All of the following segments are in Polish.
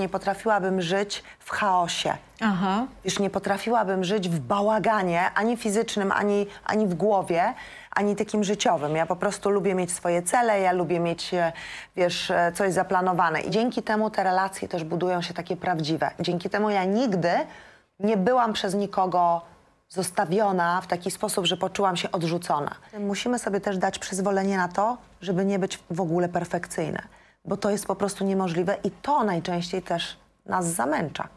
nie potrafiłabym żyć w chaosie. Aha. Wiesz, nie potrafiłabym żyć w bałaganie, ani fizycznym, ani w głowie, ani takim życiowym. Ja po prostu lubię mieć swoje cele, ja lubię mieć, wiesz, coś zaplanowane. I dzięki temu te relacje też budują się takie prawdziwe. Dzięki temu ja nigdy nie byłam przez nikogo zostawiona w taki sposób, że poczułam się odrzucona. Musimy sobie też dać przyzwolenie na to, żeby nie być w ogóle perfekcyjne, bo to jest po prostu niemożliwe i to najczęściej też nas zamęcza.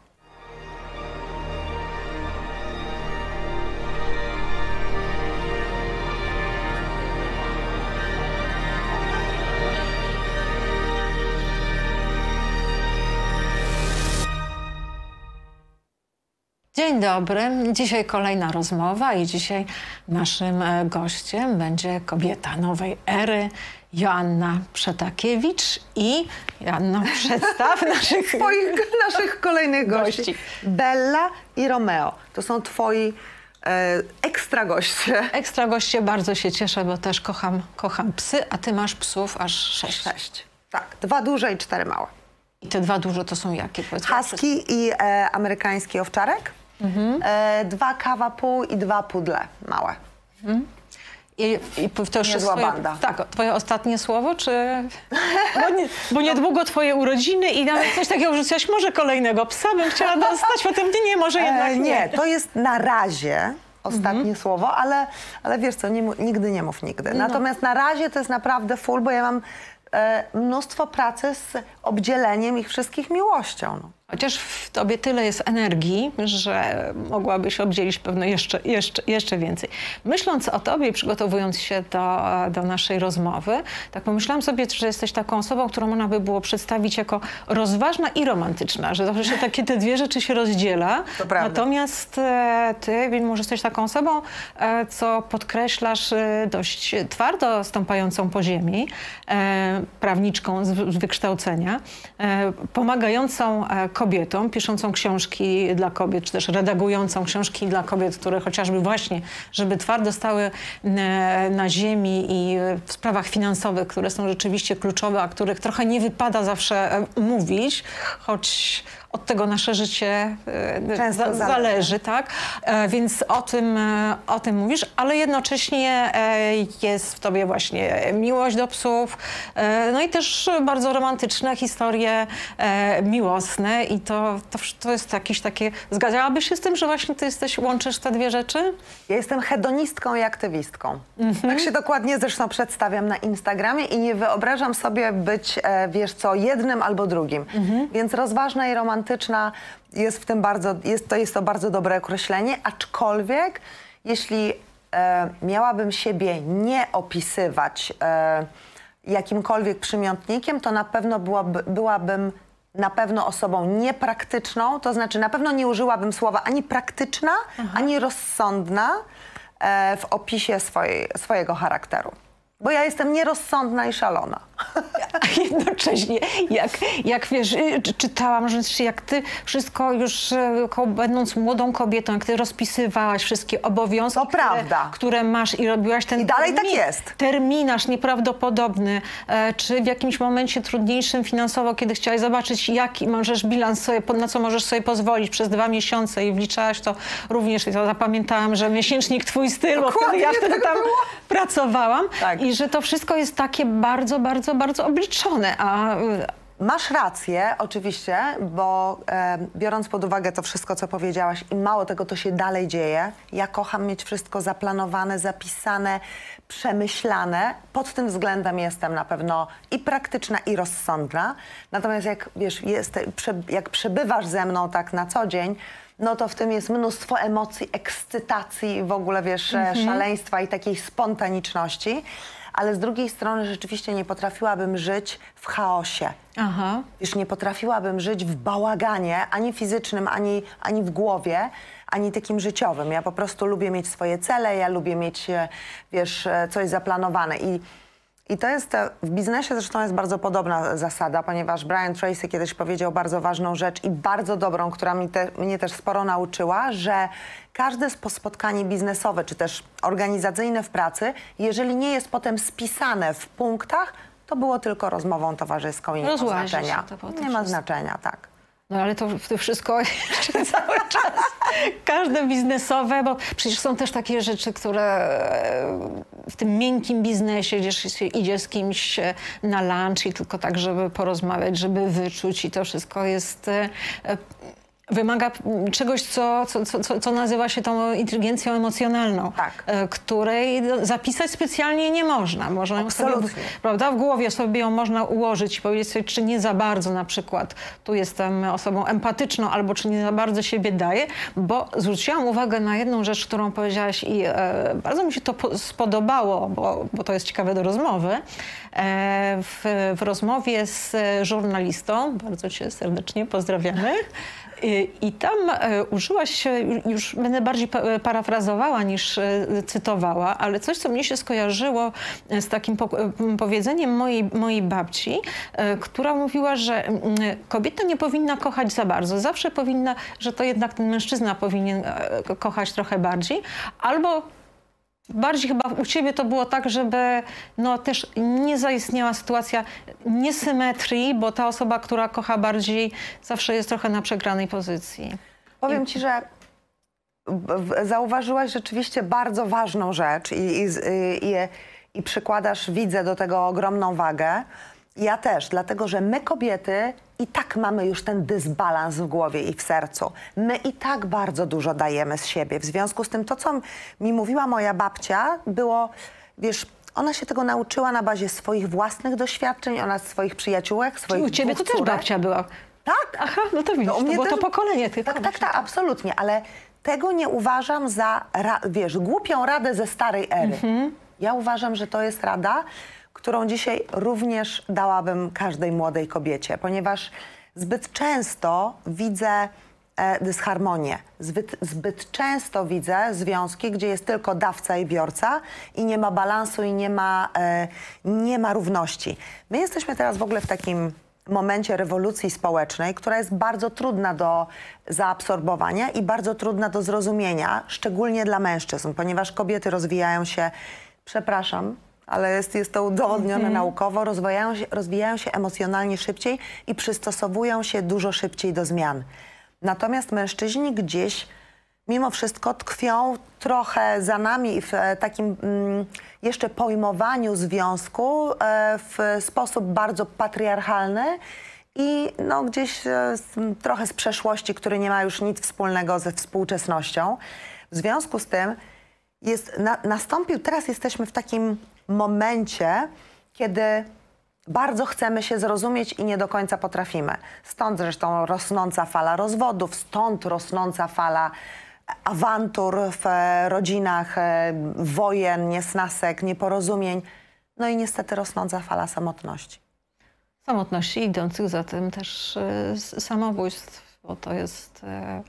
Dzień dobry. Dzisiaj kolejna rozmowa i dzisiaj naszym gościem będzie kobieta nowej ery, Joanna Przetakiewicz. I Joanna, przedstaw naszych kolejnych gości. Bella i Romeo. To są twoi ekstra goście. Ekstra goście, bardzo się cieszę, bo też kocham psy, a ty masz psów aż 6. 6. Tak, 2 duże i 4 małe. I te 2 duże to są jakie? Husky i amerykański owczarek. 2 kawa pół i 2 pudle małe. I to już Niezła banda. Tak, twoje ostatnie słowo, czy... Bo niedługo twoje urodziny i nawet coś takiego rzuciłaś, może kolejnego psa bym chciała dostać, potem nie, może jednak nie. Nie, to jest na razie ostatnie słowo, ale wiesz co, nigdy nie mów nigdy. Natomiast na razie to jest naprawdę full, bo ja mam mnóstwo pracy z obdzieleniem ich wszystkich miłością. No. Chociaż w tobie tyle jest energii, że mogłabyś obdzielić pewno jeszcze więcej. Myśląc o tobie i przygotowując się do naszej rozmowy, tak pomyślałam sobie, że jesteś taką osobą, którą można by było przedstawić jako rozważna i romantyczna, że zawsze takie te dwie rzeczy się rozdziela. To prawda. Natomiast ty, mimo że jesteś taką osobą, co podkreślasz dość twardo stąpającą po ziemi, prawniczką z wykształcenia, pomagającą kobietom, piszącą książki dla kobiet, czy też redagującą książki dla kobiet, które chociażby właśnie, żeby twardo stały na ziemi i w sprawach finansowych, które są rzeczywiście kluczowe, a których trochę nie wypada zawsze mówić, choć od tego nasze życie zależy, tak? Więc o tym mówisz, ale jednocześnie jest w tobie właśnie miłość do psów, no i też bardzo romantyczne historie miłosne i to jest jakieś takie... Zgadzałabyś się z tym, że właśnie ty łączysz te dwie rzeczy? Ja jestem hedonistką i aktywistką. Tak się dokładnie zresztą przedstawiam na Instagramie i nie wyobrażam sobie być, wiesz co, jednym albo drugim. Więc rozważna i romantyczna jest w tym jest to bardzo dobre określenie, aczkolwiek jeśli miałabym siebie nie opisywać jakimkolwiek przymiotnikiem, to na pewno byłabym osobą niepraktyczną, to znaczy na pewno nie użyłabym słowa ani praktyczna, ani rozsądna w opisie swojego charakteru. Bo ja jestem nierozsądna i szalona. A jednocześnie, jak wiesz, czytałam, że jak ty wszystko już, będąc młodą kobietą, jak ty rozpisywałaś wszystkie obowiązki, które masz i robiłaś ten I dalej tak jest. Terminarz nieprawdopodobny, czy w jakimś momencie trudniejszym finansowo, kiedy chciałaś zobaczyć, jaki możesz bilans sobie, na co możesz sobie pozwolić przez 2 miesiące i wliczałaś to również, i to zapamiętałam, że miesięcznik Twój styl, bo wtedy ja wtedy tam pracowałam. Tak. I że to wszystko jest takie bardzo, bardzo, bardzo obliczone. Masz rację, oczywiście, bo biorąc pod uwagę to wszystko, co powiedziałaś i mało tego, to się dalej dzieje. Ja kocham mieć wszystko zaplanowane, zapisane, przemyślane. Pod tym względem jestem na pewno i praktyczna, i rozsądna. Natomiast jak wiesz, jak przebywasz ze mną tak na co dzień, no to w tym jest mnóstwo emocji, ekscytacji, w ogóle wiesz, szaleństwa i takiej spontaniczności. Ale z drugiej strony rzeczywiście nie potrafiłabym żyć w chaosie. Wiesz, nie potrafiłabym żyć w bałaganie, ani fizycznym, ani w głowie, ani takim życiowym. Ja po prostu lubię mieć swoje cele, ja lubię mieć, wiesz, coś zaplanowane. I to jest, w biznesie zresztą jest bardzo podobna zasada, ponieważ Brian Tracy kiedyś powiedział bardzo ważną rzecz i bardzo dobrą, która mnie też sporo nauczyła, że każde spotkanie biznesowe, czy też organizacyjne w pracy, jeżeli nie jest potem spisane w punktach, to było tylko rozmową towarzyską i nie ma znaczenia. Nie ma znaczenia, tak. No ale to wszystko jeszcze cały czas, każde biznesowe, bo przecież są też takie rzeczy, które w tym miękkim biznesie, gdzie się idzie z kimś na lunch i tylko tak, żeby porozmawiać, żeby wyczuć i to wszystko jest... Wymaga czegoś, co nazywa się tą inteligencją emocjonalną, Tak. Której zapisać specjalnie nie można. Można ją sobie, prawda, w głowie sobie ją można ułożyć i powiedzieć sobie, czy nie za bardzo na przykład tu jestem osobą empatyczną, albo czy nie za bardzo siebie daję, bo zwróciłam uwagę na jedną rzecz, którą powiedziałaś i bardzo mi się to spodobało, bo to jest ciekawe do rozmowy. W rozmowie z żurnalistą, bardzo cię serdecznie pozdrawiamy, i tam użyłaś, już będę bardziej parafrazowała niż cytowała, ale coś, co mnie się skojarzyło z takim powiedzeniem mojej babci, która mówiła, że kobieta nie powinna kochać za bardzo. Zawsze powinna, że to jednak ten mężczyzna powinien kochać trochę bardziej, albo bardziej chyba u ciebie to było tak, żeby no, też nie zaistniała sytuacja niesymetrii, bo ta osoba, która kocha bardziej, zawsze jest trochę na przegranej pozycji. Powiem ci, że zauważyłaś rzeczywiście bardzo ważną rzecz i przykładasz, widzę, do tego ogromną wagę. Ja też, dlatego że my kobiety i tak mamy już ten dysbalans w głowie i w sercu. My i tak bardzo dużo dajemy z siebie. W związku z tym to, co mi mówiła moja babcia, było, wiesz, ona się tego nauczyła na bazie swoich własnych doświadczeń, ona swoich przyjaciółek, swoich u ciebie to też babcia była. Tak. Aha, no to widzisz, to było to pokolenie tylko. Tak, absolutnie, ale tego nie uważam za, wiesz, głupią radę ze starej ery. Ja uważam, że to jest rada, którą dzisiaj również dałabym każdej młodej kobiecie, ponieważ zbyt często widzę dysharmonię. Zbyt często widzę związki, gdzie jest tylko dawca i biorca i nie ma balansu i nie ma równości. My jesteśmy teraz w ogóle w takim momencie rewolucji społecznej, która jest bardzo trudna do zaabsorbowania i bardzo trudna do zrozumienia, szczególnie dla mężczyzn, ponieważ kobiety rozwijają się, przepraszam, ale jest to udowodnione naukowo, rozwijają się emocjonalnie szybciej i przystosowują się dużo szybciej do zmian. Natomiast mężczyźni gdzieś mimo wszystko tkwią trochę za nami w takim jeszcze pojmowaniu związku w sposób bardzo patriarchalny i no, gdzieś trochę z przeszłości, który nie ma już nic wspólnego ze współczesnością. W związku z tym teraz jesteśmy w takim momencie, kiedy bardzo chcemy się zrozumieć i nie do końca potrafimy. Stąd zresztą rosnąca fala rozwodów, stąd rosnąca fala awantur w rodzinach, wojen, niesnasek, nieporozumień. No i niestety rosnąca fala samotności. Samotności idących za tym też samobójstw, bo to jest...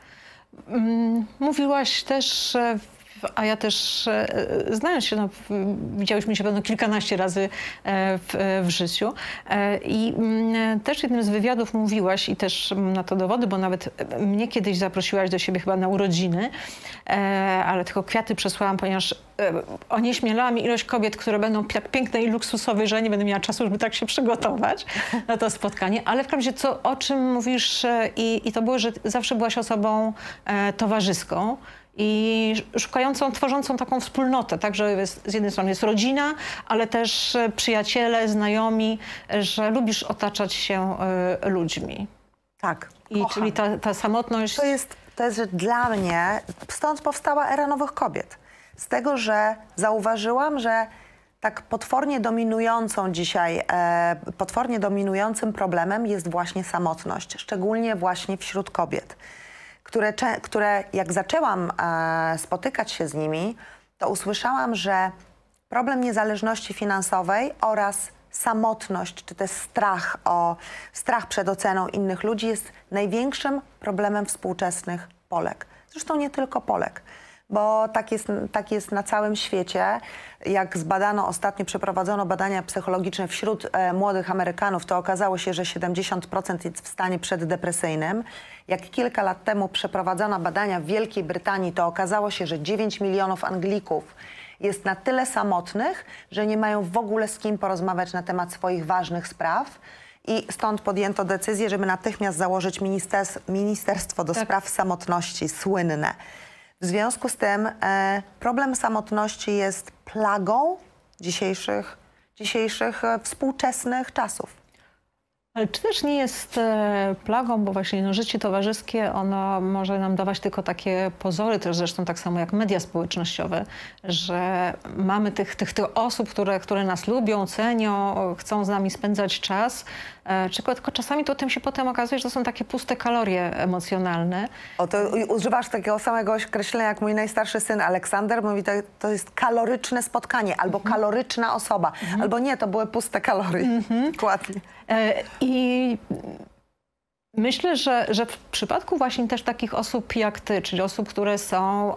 Mówiłaś też... A ja też, znając się, no, widziałyśmy się pewno kilkanaście razy w życiu i też jednym z wywiadów mówiłaś i też mam na to dowody, bo nawet mnie kiedyś zaprosiłaś do siebie chyba na urodziny, ale tylko kwiaty przesłałam, ponieważ onieśmielała mi ilość kobiet, które będą tak piękne i luksusowe, że ja nie będę miała czasu, żeby tak się przygotować na to spotkanie. Ale w każdym razie, o czym mówisz i to było, że zawsze byłaś osobą towarzyską i szukającą, tworzącą taką wspólnotę, tak, że z jednej strony jest rodzina, ale też przyjaciele, znajomi, że lubisz otaczać się ludźmi. Tak, i czyli ta samotność... To jest dla mnie, stąd powstała era nowych kobiet. Z tego, że zauważyłam, że tak potwornie dominującą dzisiaj, potwornie dominującym problemem jest właśnie samotność, szczególnie właśnie wśród kobiet, które jak zaczęłam spotykać się z nimi, to usłyszałam, że problem niezależności finansowej oraz samotność, czy też strach przed oceną innych ludzi jest największym problemem współczesnych Polek. Zresztą nie tylko Polek, bo tak jest na całym świecie. Jak zbadano, ostatnio przeprowadzono badania psychologiczne wśród młodych Amerykanów, to okazało się, że 70% jest w stanie przeddepresyjnym. Jak kilka lat temu przeprowadzono badania w Wielkiej Brytanii, to okazało się, że 9 milionów Anglików jest na tyle samotnych, że nie mają w ogóle z kim porozmawiać na temat swoich ważnych spraw. I stąd podjęto decyzję, żeby natychmiast założyć ministerstwo do spraw samotności, słynne. W związku z tym problem samotności jest plagą dzisiejszych współczesnych czasów. Ale czy też nie jest plagą, bo właśnie no, życie towarzyskie, ono może nam dawać tylko takie pozory, też zresztą tak samo jak media społecznościowe, że mamy tych osób, które nas lubią, cenią, chcą z nami spędzać czas, tylko czasami to tym się potem okazuje, że to są takie puste kalorie emocjonalne. O, to używasz takiego samego określenia jak mój najstarszy syn Aleksander, mówi, to jest kaloryczne spotkanie, albo kaloryczna osoba, albo nie, to były puste kalorie. Dokładnie. I myślę, że w przypadku właśnie też takich osób jak ty, czyli osób, które są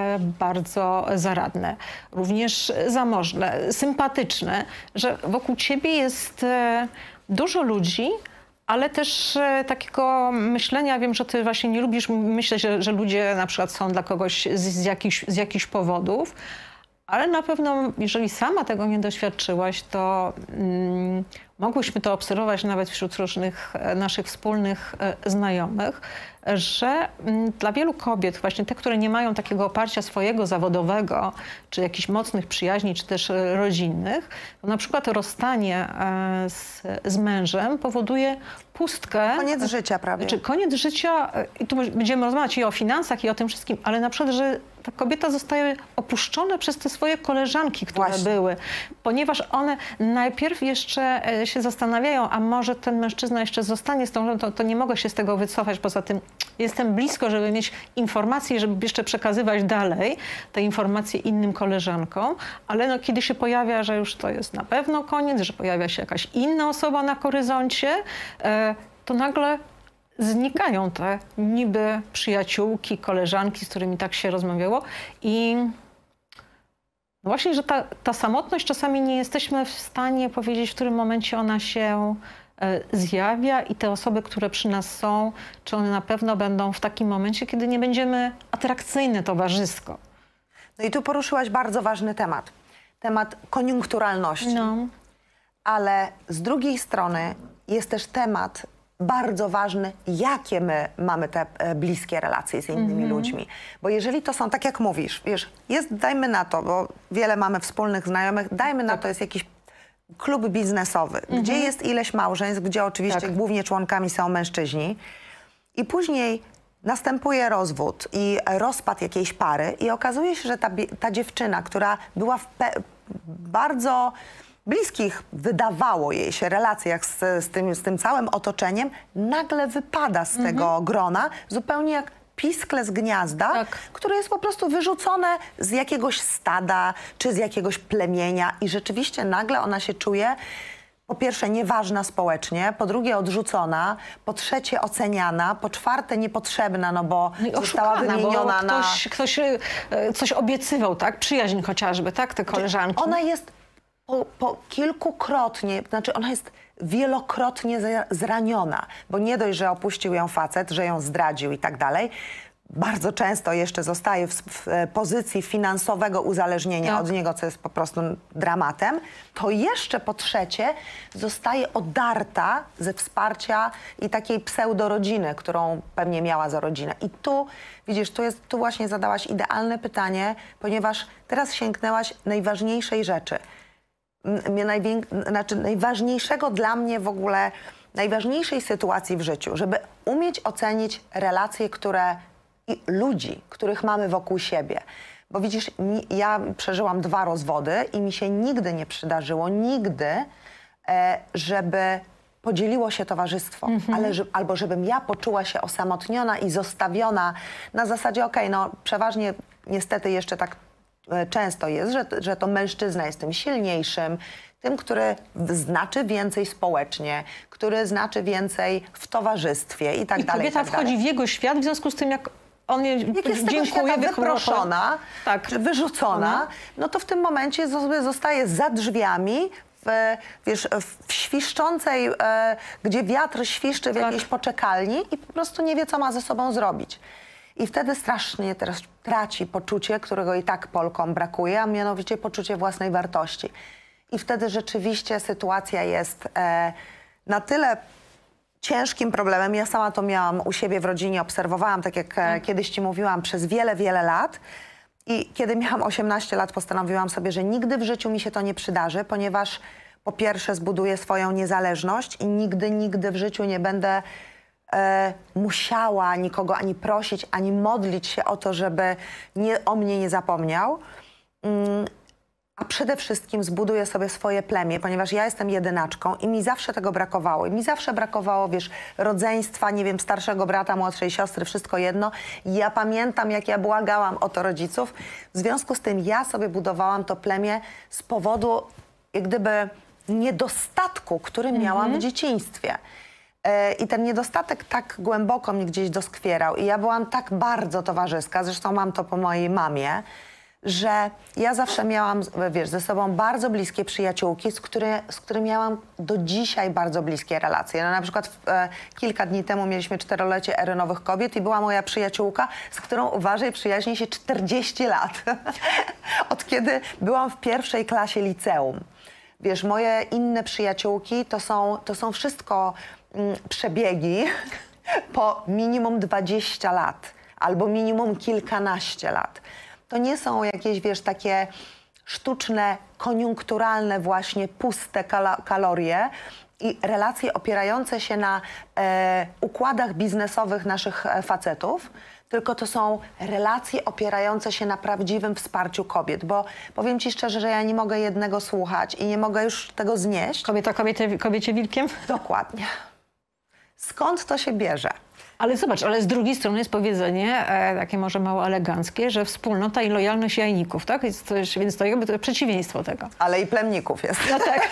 bardzo zaradne, również zamożne, sympatyczne, że wokół ciebie jest dużo ludzi, ale też takiego myślenia, wiem, że ty właśnie nie lubisz myśleć, że ludzie na przykład są dla kogoś z jakichś powodów, ale na pewno, jeżeli sama tego nie doświadczyłaś, to mogłyśmy to obserwować nawet wśród różnych naszych wspólnych znajomych, że dla wielu kobiet, właśnie te, które nie mają takiego oparcia swojego zawodowego, czy jakichś mocnych przyjaźni, czy też rodzinnych, to na przykład rozstanie z mężem powoduje pustkę. Koniec życia prawie. Znaczy, koniec życia, i tu będziemy rozmawiać i o finansach, i o tym wszystkim, ale na przykład, że ta kobieta zostaje opuszczona przez te swoje koleżanki, które były, ponieważ one najpierw jeszcze się zastanawiają, a może ten mężczyzna jeszcze zostanie z tą, to nie mogę się z tego wycofać, poza tym jestem blisko, żeby mieć informacje, żeby jeszcze przekazywać dalej te informacje innym koleżankom, ale no, kiedy się pojawia, że już to jest na pewno koniec, że pojawia się jakaś inna osoba na horyzoncie, to nagle znikają te niby przyjaciółki, koleżanki, z którymi tak się rozmawiało i właśnie, że ta samotność czasami nie jesteśmy w stanie powiedzieć, w którym momencie ona się zjawia i te osoby, które przy nas są, czy one na pewno będą w takim momencie, kiedy nie będziemy atrakcyjne towarzysko. No i tu poruszyłaś bardzo ważny temat. Temat koniunkturalności. No. Ale z drugiej strony jest też temat bardzo ważny, jakie my mamy te bliskie relacje z innymi ludźmi. Bo jeżeli to są, tak jak mówisz, wiesz, dajmy na to, bo wiele mamy wspólnych znajomych, dajmy na to, jest jakiś klub biznesowy, gdzie jest ileś małżeństw, gdzie oczywiście głównie członkami są mężczyźni i później następuje rozwód i rozpad jakiejś pary i okazuje się, że ta dziewczyna, która była w bardzo bliskich, wydawało jej się, relacjach z tym całym otoczeniem, nagle wypada z tego grona, zupełnie jak piskle z gniazda, które jest po prostu wyrzucone z jakiegoś stada, czy z jakiegoś plemienia i rzeczywiście nagle ona się czuje, po pierwsze nieważna społecznie, po drugie odrzucona, po trzecie oceniana, po czwarte niepotrzebna, no bo została wymieniona bo ktoś coś obiecywał, tak? Przyjaźń chociażby, tak? Te koleżanki. Ona jest po kilkukrotnie, znaczy ona jest wielokrotnie zraniona, bo nie dość, że opuścił ją facet, że ją zdradził i tak dalej, bardzo często jeszcze zostaje w pozycji finansowego uzależnienia od niego, co jest po prostu dramatem, to jeszcze po trzecie zostaje odarta ze wsparcia i takiej pseudorodziny, którą pewnie miała za rodzinę. I tu, widzisz, tu właśnie zadałaś idealne pytanie, ponieważ teraz sięgnęłaś najważniejszej rzeczy. Najważniejszego dla mnie w ogóle, najważniejszej sytuacji w życiu, żeby umieć ocenić relacje, i ludzi, których mamy wokół siebie. Bo widzisz, ja przeżyłam 2 rozwody i mi się nigdy nie przydarzyło, żeby podzieliło się towarzystwo, albo żebym ja poczuła się osamotniona i zostawiona na zasadzie, okej, no przeważnie niestety jeszcze tak często jest, że to mężczyzna jest tym silniejszym, tym, który znaczy więcej społecznie, który znaczy więcej w towarzystwie i tak dalej. Kobieta wchodzi w jego świat, w związku z tym, jak on jak jest dziękuję, wyproszona, czy wyrzucona, no to w tym momencie zostaje za drzwiami, w świszczącej, gdzie wiatr świszczy w jakiejś poczekalni i po prostu nie wie, co ma ze sobą zrobić. I wtedy strasznie teraz traci poczucie, którego i tak Polkom brakuje, a mianowicie poczucie własnej wartości. I wtedy rzeczywiście sytuacja jest na tyle ciężkim problemem, ja sama to miałam u siebie w rodzinie, obserwowałam, tak jak kiedyś ci mówiłam, przez wiele, wiele lat. I kiedy miałam 18 lat, postanowiłam sobie, że nigdy w życiu mi się to nie przydarzy, ponieważ po pierwsze zbuduję swoją niezależność i nigdy w życiu nie będę musiała nikogo ani prosić, ani modlić się o to, żeby o mnie nie zapomniał. A przede wszystkim zbuduję sobie swoje plemię, ponieważ ja jestem jedynaczką i mi zawsze tego brakowało. I mi zawsze brakowało, wiesz, rodzeństwa, nie wiem, starszego brata, młodszej siostry, wszystko jedno. I ja pamiętam, jak ja błagałam o to rodziców. W związku z tym ja sobie budowałam to plemię z powodu, jak gdyby, niedostatku, który miałam w dzieciństwie. I ten niedostatek tak głęboko mnie gdzieś doskwierał. I ja byłam tak bardzo towarzyska, zresztą mam to po mojej mamie, że ja zawsze miałam, wiesz, ze sobą bardzo bliskie przyjaciółki, z którymi miałam do dzisiaj bardzo bliskie relacje. No, na przykład kilka dni temu mieliśmy 4-lecie Ery Nowych Kobiet i była moja przyjaciółka, z którą, uważaj, przyjaźnię się 40 lat. Od kiedy byłam w pierwszej klasie liceum. Wiesz, moje inne przyjaciółki to są wszystko przebiegi po minimum 20 lat albo minimum kilkanaście lat. To nie są jakieś, wiesz, takie sztuczne, koniunkturalne właśnie puste kalorie i relacje opierające się na układach biznesowych naszych facetów, tylko to są relacje opierające się na prawdziwym wsparciu kobiet, bo powiem ci szczerze, że ja nie mogę jednego słuchać i nie mogę już tego znieść. Kobieta kobiecie wilkiem? Dokładnie. Skąd to się bierze? Ale zobacz, ale z drugiej strony jest powiedzenie, takie może mało eleganckie, że wspólnota i lojalność jajników, tak? Więc to jakby to przeciwieństwo tego. Ale i plemników jest. No tak.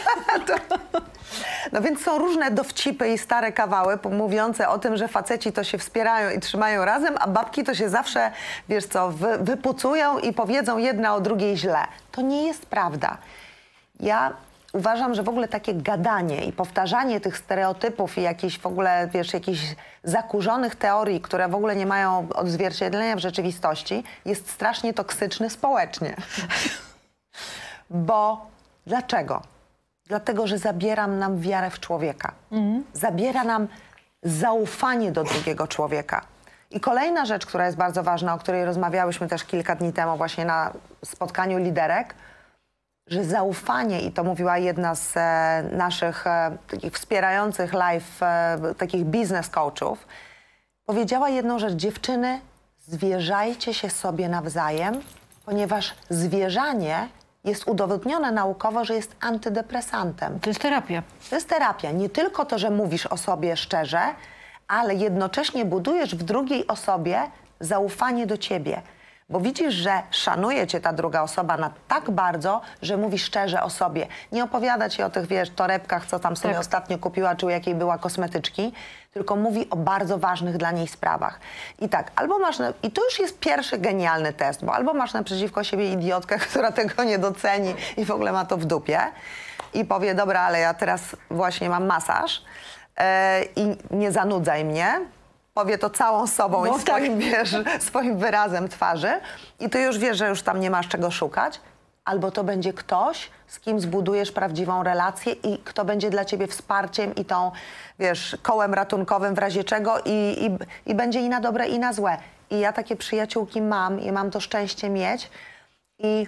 No więc są różne dowcipy i stare kawały mówiące o tym, że faceci to się wspierają i trzymają razem, a babki to się zawsze, wiesz co, wypucują i powiedzą jedna o drugiej źle. To nie jest prawda. Ja uważam, że w ogóle takie gadanie i powtarzanie tych stereotypów i jakichś w ogóle, wiesz, jakichś zakurzonych teorii, które w ogóle nie mają odzwierciedlenia w rzeczywistości, jest strasznie toksyczny społecznie. Bo dlaczego? Dlatego, że zabiera nam wiarę w człowieka. Zabiera nam zaufanie do drugiego człowieka. I kolejna rzecz, która jest bardzo ważna, o której rozmawiałyśmy też kilka dni temu właśnie na spotkaniu liderek, że zaufanie, i to mówiła jedna z naszych takich wspierających live, takich biznes coachów, powiedziała jedną rzecz: dziewczyny, zwierzajcie się sobie nawzajem, ponieważ zwierzanie jest udowodnione naukowo, że jest antydepresantem. To jest terapia. To jest terapia. Nie tylko to, że mówisz o sobie szczerze, ale jednocześnie budujesz w drugiej osobie zaufanie do ciebie. Bo widzisz, że szanuje cię ta druga osoba tak bardzo, że mówi szczerze o sobie. Nie opowiada ci o tych, wiesz, torebkach, co tam sobie ostatnio kupiła, czy u jakiej była kosmetyczki, tylko mówi o bardzo ważnych dla niej sprawach. I tak, albo masz, i to już jest pierwszy genialny test, bo albo masz naprzeciwko siebie idiotkę, która tego nie doceni i w ogóle ma to w dupie i powie: dobra, ale ja teraz właśnie mam masaż i nie zanudzaj mnie. Powie to całą sobą i swoim, wiesz, swoim wyrazem twarzy i ty już wiesz, że już tam nie masz czego szukać. Albo to będzie ktoś, z kim zbudujesz prawdziwą relację i kto będzie dla ciebie wsparciem i tą, wiesz, kołem ratunkowym w razie czego i będzie i na dobre, i na złe. I ja takie przyjaciółki mam i mam to szczęście mieć i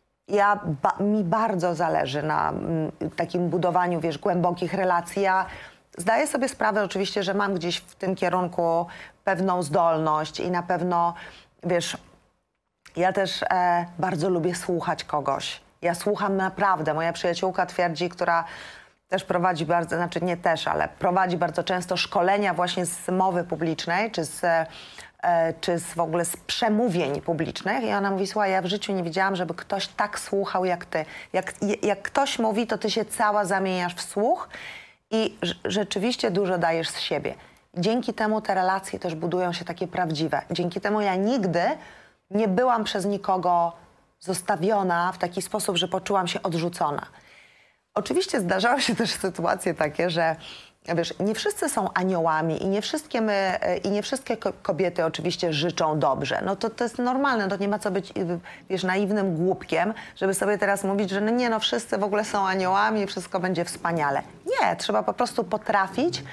mi bardzo zależy na takim budowaniu, wiesz, głębokich relacji. Ja zdaję sobie sprawę oczywiście, że mam gdzieś w tym kierunku pewną zdolność i na pewno, wiesz, ja też bardzo lubię słuchać kogoś. Ja słucham naprawdę. Moja przyjaciółka twierdzi, która też prowadzi bardzo, znaczy nie też, ale prowadzi bardzo często szkolenia właśnie z mowy publicznej, czy w ogóle z przemówień publicznych. I ona mówi: słuchaj, ja w życiu nie widziałam, żeby ktoś tak słuchał jak ty. Jak ktoś mówi, to ty się cała zamieniasz w słuch i rzeczywiście dużo dajesz z siebie. Dzięki temu te relacje też budują się takie prawdziwe. Dzięki temu ja nigdy nie byłam przez nikogo zostawiona w taki sposób, że poczułam się odrzucona. Oczywiście zdarzały się też sytuacje takie, że wiesz, nie wszyscy są aniołami i nie wszystkie kobiety oczywiście życzą dobrze. No to jest normalne, to nie ma co być, wiesz, naiwnym głupkiem, żeby sobie teraz mówić, że no nie, no wszyscy w ogóle są aniołami i wszystko będzie wspaniale. Nie, trzeba po prostu potrafić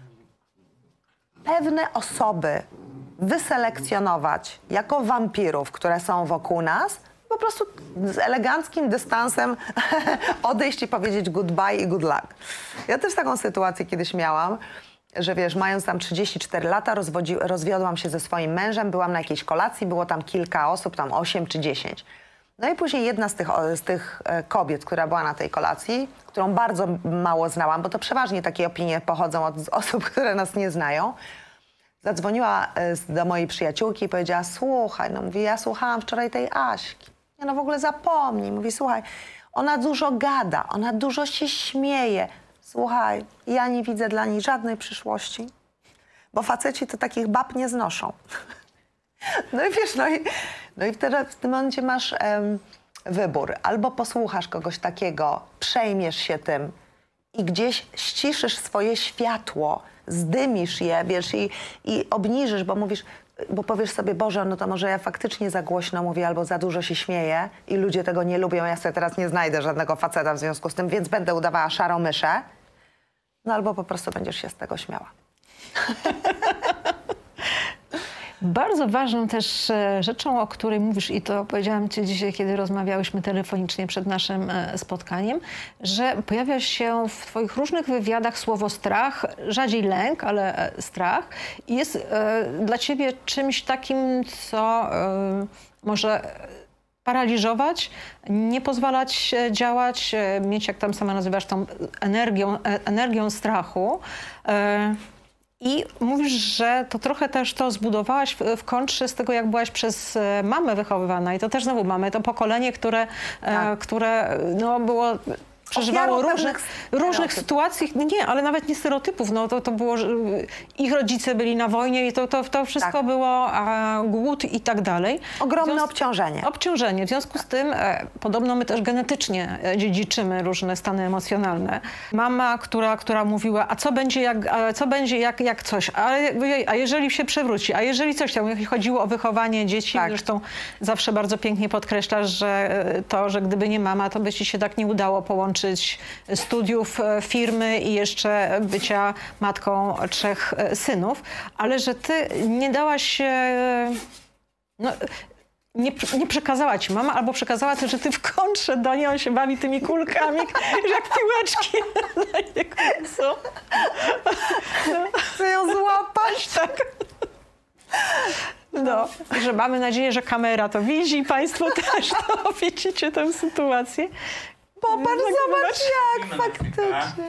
pewne osoby wyselekcjonować jako wampirów, które są wokół nas, po prostu z eleganckim dystansem odejść i powiedzieć goodbye i good luck. Ja też taką sytuację kiedyś miałam, że wiesz, mając tam 34 lata, rozwiodłam się ze swoim mężem, byłam na jakiejś kolacji, było tam kilka osób, tam 8 czy 10. No i później jedna z tych kobiet, która była na tej kolacji, którą bardzo mało znałam, bo to przeważnie takie opinie pochodzą od osób, które nas nie znają, zadzwoniła do mojej przyjaciółki i powiedziała, słuchaj, no mówi, ja słuchałam wczoraj tej Aśki. Ja no w ogóle zapomnij. Mówi, słuchaj, ona dużo gada, ona dużo się śmieje. Słuchaj, ja nie widzę dla niej żadnej przyszłości, bo faceci to takich bab nie znoszą. No i wiesz, no i wtedy w tym momencie masz wybór. Albo posłuchasz kogoś takiego, przejmiesz się tym i gdzieś ściszysz swoje światło, zdymisz je, wiesz, i obniżysz, bo mówisz, bo powiesz sobie, Boże, no to może ja faktycznie za głośno mówię albo za dużo się śmieję i ludzie tego nie lubią, ja sobie teraz nie znajdę żadnego faceta w związku z tym, więc będę udawała szarą myszę. No albo po prostu będziesz się z tego śmiała. Bardzo ważną też rzeczą, o której mówisz, i to powiedziałam ci dzisiaj, kiedy rozmawiałyśmy telefonicznie przed naszym spotkaniem, że pojawia się w twoich różnych wywiadach słowo strach, rzadziej lęk, ale strach. I jest dla ciebie czymś takim, co może paraliżować, nie pozwalać działać, mieć, jak tam sama nazywasz, tą energią strachu. I mówisz, że to trochę też to zbudowałaś w kontrze z tego, jak byłaś przez mamę wychowywana. I to też znowu mamy to pokolenie, które no, było... przeżywało różnych sytuacji, nie, ale nawet nie stereotypów, no to było, że ich rodzice byli na wojnie i to wszystko było głód i tak dalej. Ogromne obciążenie. Obciążenie. W związku z tym podobno my też genetycznie dziedziczymy różne stany emocjonalne. Mama, która mówiła, a co będzie jak coś, a jeżeli się przewróci, a jeżeli coś tam, jeśli chodziło o wychowanie dzieci, zresztą zawsze bardzo pięknie podkreślasz, że gdyby nie mama, to by ci się tak nie udało połączyć studiów, firmy i jeszcze bycia matką 3 synów, ale że ty nie dałaś, no, nie przekazała ci mama, albo przekazała ty, że ty w kontrze do niej, on się bawi tymi kulkami, że jak piłeczki na niego są. Chcę ją złapać. Tak. No, że mamy nadzieję, że kamera to widzi, państwo też to widzicie tę sytuację. Popatrz, zobacz jak faktycznie.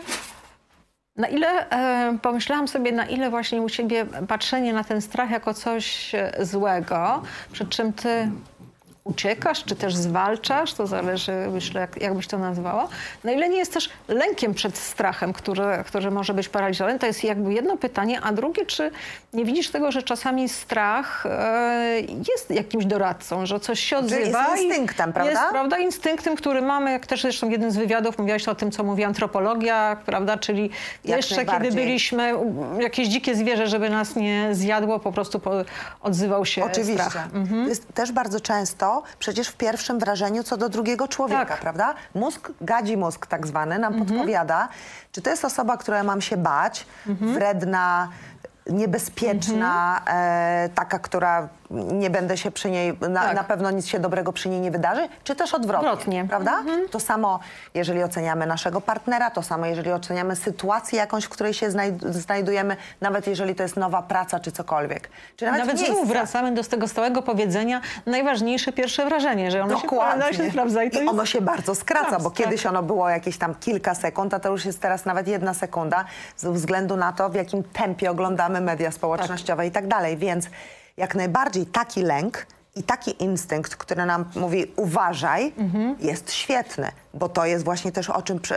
Na ile, pomyślałam sobie, na ile właśnie u ciebie patrzenie na ten strach jako coś złego, przed czym ty uciekasz, czy też zwalczasz, to zależy, myślę, jak byś to nazwała. Na ile nie jest też lękiem przed strachem, który może być paraliżujący? To jest jakby jedno pytanie, a drugie, czy nie widzisz tego, że czasami strach jest jakimś doradcą, że coś się odzywa. Jest instynktem, prawda? Jest, prawda, instynktem, który mamy, jak też zresztą w jednym z wywiadów mówiłaś o tym, co mówi antropologia, prawda, czyli jeszcze kiedy byliśmy, jakieś dzikie zwierzę, żeby nas nie zjadło, po prostu odzywał się Oczywiście. strach. To jest też bardzo często przecież w pierwszym wrażeniu co do drugiego człowieka, prawda? Mózg, gadzi mózg tak zwany, nam podpowiada, czy to jest osoba, której mam się bać, wredna, niebezpieczna, taka, która nie będę się przy niej, na pewno nic się dobrego przy niej nie wydarzy, czy też odwrotnie. Prawda? To samo, jeżeli oceniamy naszego partnera, to samo, jeżeli oceniamy sytuację jakąś, w której się znajdujemy, nawet jeżeli to jest nowa praca, czy cokolwiek. Czy nawet znów wracamy do tego stałego powiedzenia, najważniejsze pierwsze wrażenie, że ono się sprawdza. I ono się bardzo skraca, bo kiedyś ono było jakieś tam kilka sekund, a to już jest teraz nawet 1 sekunda, ze względu na to, w jakim tempie oglądamy media społecznościowe i tak dalej. Więc jak najbardziej taki lęk i taki instynkt, który nam mówi uważaj, jest świetny, bo to jest właśnie też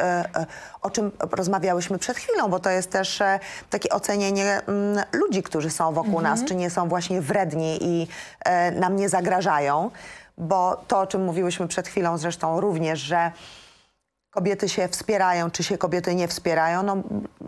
o czym rozmawiałyśmy przed chwilą, bo to jest też takie ocenienie ludzi, którzy są wokół nas, czy nie są właśnie wredni i nam nie zagrażają, bo to, o czym mówiłyśmy przed chwilą zresztą również, że kobiety się wspierają, czy się kobiety nie wspierają, no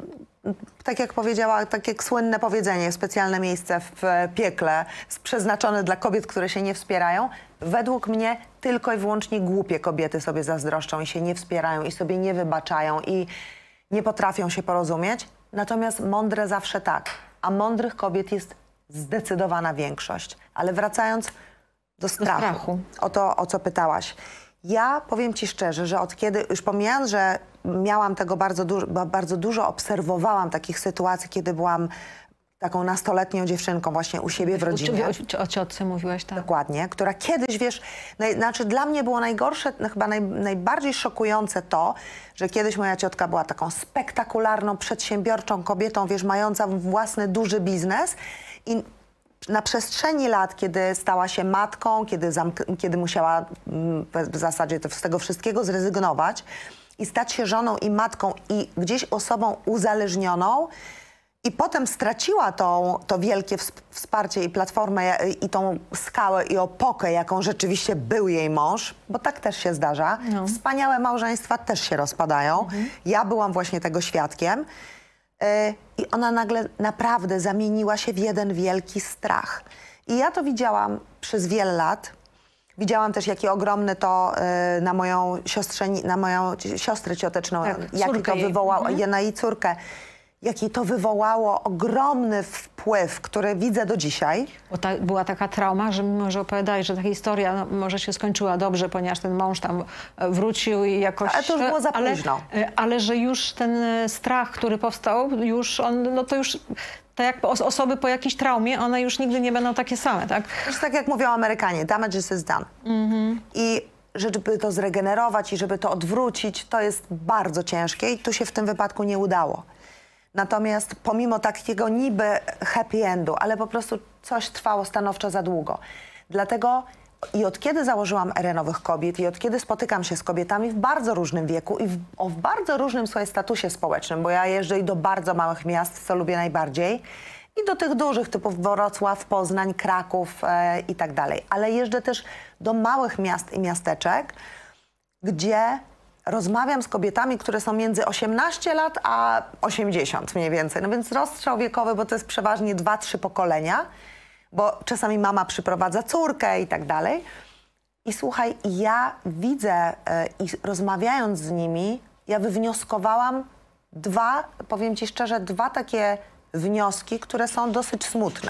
tak jak powiedziała, tak jak słynne powiedzenie, specjalne miejsce w piekle przeznaczone dla kobiet, które się nie wspierają. Według mnie tylko i wyłącznie głupie kobiety sobie zazdroszczą i się nie wspierają i sobie nie wybaczają nie potrafią się porozumieć, natomiast mądre zawsze tak, a mądrych kobiet jest zdecydowana większość. Ale wracając do strachu. O to, o co pytałaś. Ja powiem ci szczerze, że od kiedy, już pomijając, że miałam tego bardzo dużo obserwowałam takich sytuacji, kiedy byłam taką nastoletnią dziewczynką właśnie u siebie w rodzinie. O ciotce mówiłaś, tak? Dokładnie, która kiedyś, wiesz, znaczy dla mnie było najgorsze, chyba najbardziej szokujące to, że kiedyś moja ciotka była taką spektakularną, przedsiębiorczą kobietą, wiesz, mającą własny duży biznes i na przestrzeni lat, kiedy stała się matką, kiedy musiała w zasadzie z tego wszystkiego zrezygnować i stać się żoną i matką i gdzieś osobą uzależnioną, i potem straciła to wielkie wsparcie i platformę i tą skałę i opokę, jaką rzeczywiście był jej mąż, bo tak też się zdarza. No. Wspaniałe małżeństwa też się rozpadają. Ja byłam właśnie tego świadkiem. I ona nagle naprawdę zamieniła się w jeden wielki strach. I ja to widziałam przez wiele lat. Widziałam też, jaki ogromny to na moją siostrę cioteczną, tak, jaki to wywołało, na jej córkę, jaki to wywołało ogromny wpływ, który widzę do dzisiaj. Bo była taka trauma, że mimo, że opowiadałeś, że ta historia może się skończyła dobrze, ponieważ ten mąż tam wrócił i jakoś... Ale to już było za późno. Ale że już ten strach, który powstał, już on, no to już... Tak jak osoby po jakiejś traumie, one już nigdy nie będą takie same, tak? Już tak jak mówią Amerykanie, damage is done. I żeby to zregenerować i żeby to odwrócić, to jest bardzo ciężkie i tu się w tym wypadku nie udało. Natomiast pomimo takiego niby happy endu, ale po prostu coś trwało stanowczo za długo. Dlatego i od kiedy założyłam Erę Nowych Kobiet i od kiedy spotykam się z kobietami w bardzo różnym wieku i w bardzo różnym swoim statusie społecznym, bo ja jeżdżę i do bardzo małych miast, co lubię najbardziej, i do tych dużych typów Wrocław, Poznań, Kraków i tak dalej. Ale jeżdżę też do małych miast i miasteczek, gdzie rozmawiam z kobietami, które są między 18 lat a 80 mniej więcej. No więc rozstrzał wiekowy, bo to jest przeważnie 2-3 pokolenia, bo czasami mama przyprowadza córkę i tak dalej. I słuchaj, ja widzę i rozmawiając z nimi, ja wywnioskowałam powiem ci szczerze, dwa takie wnioski, które są dosyć smutne.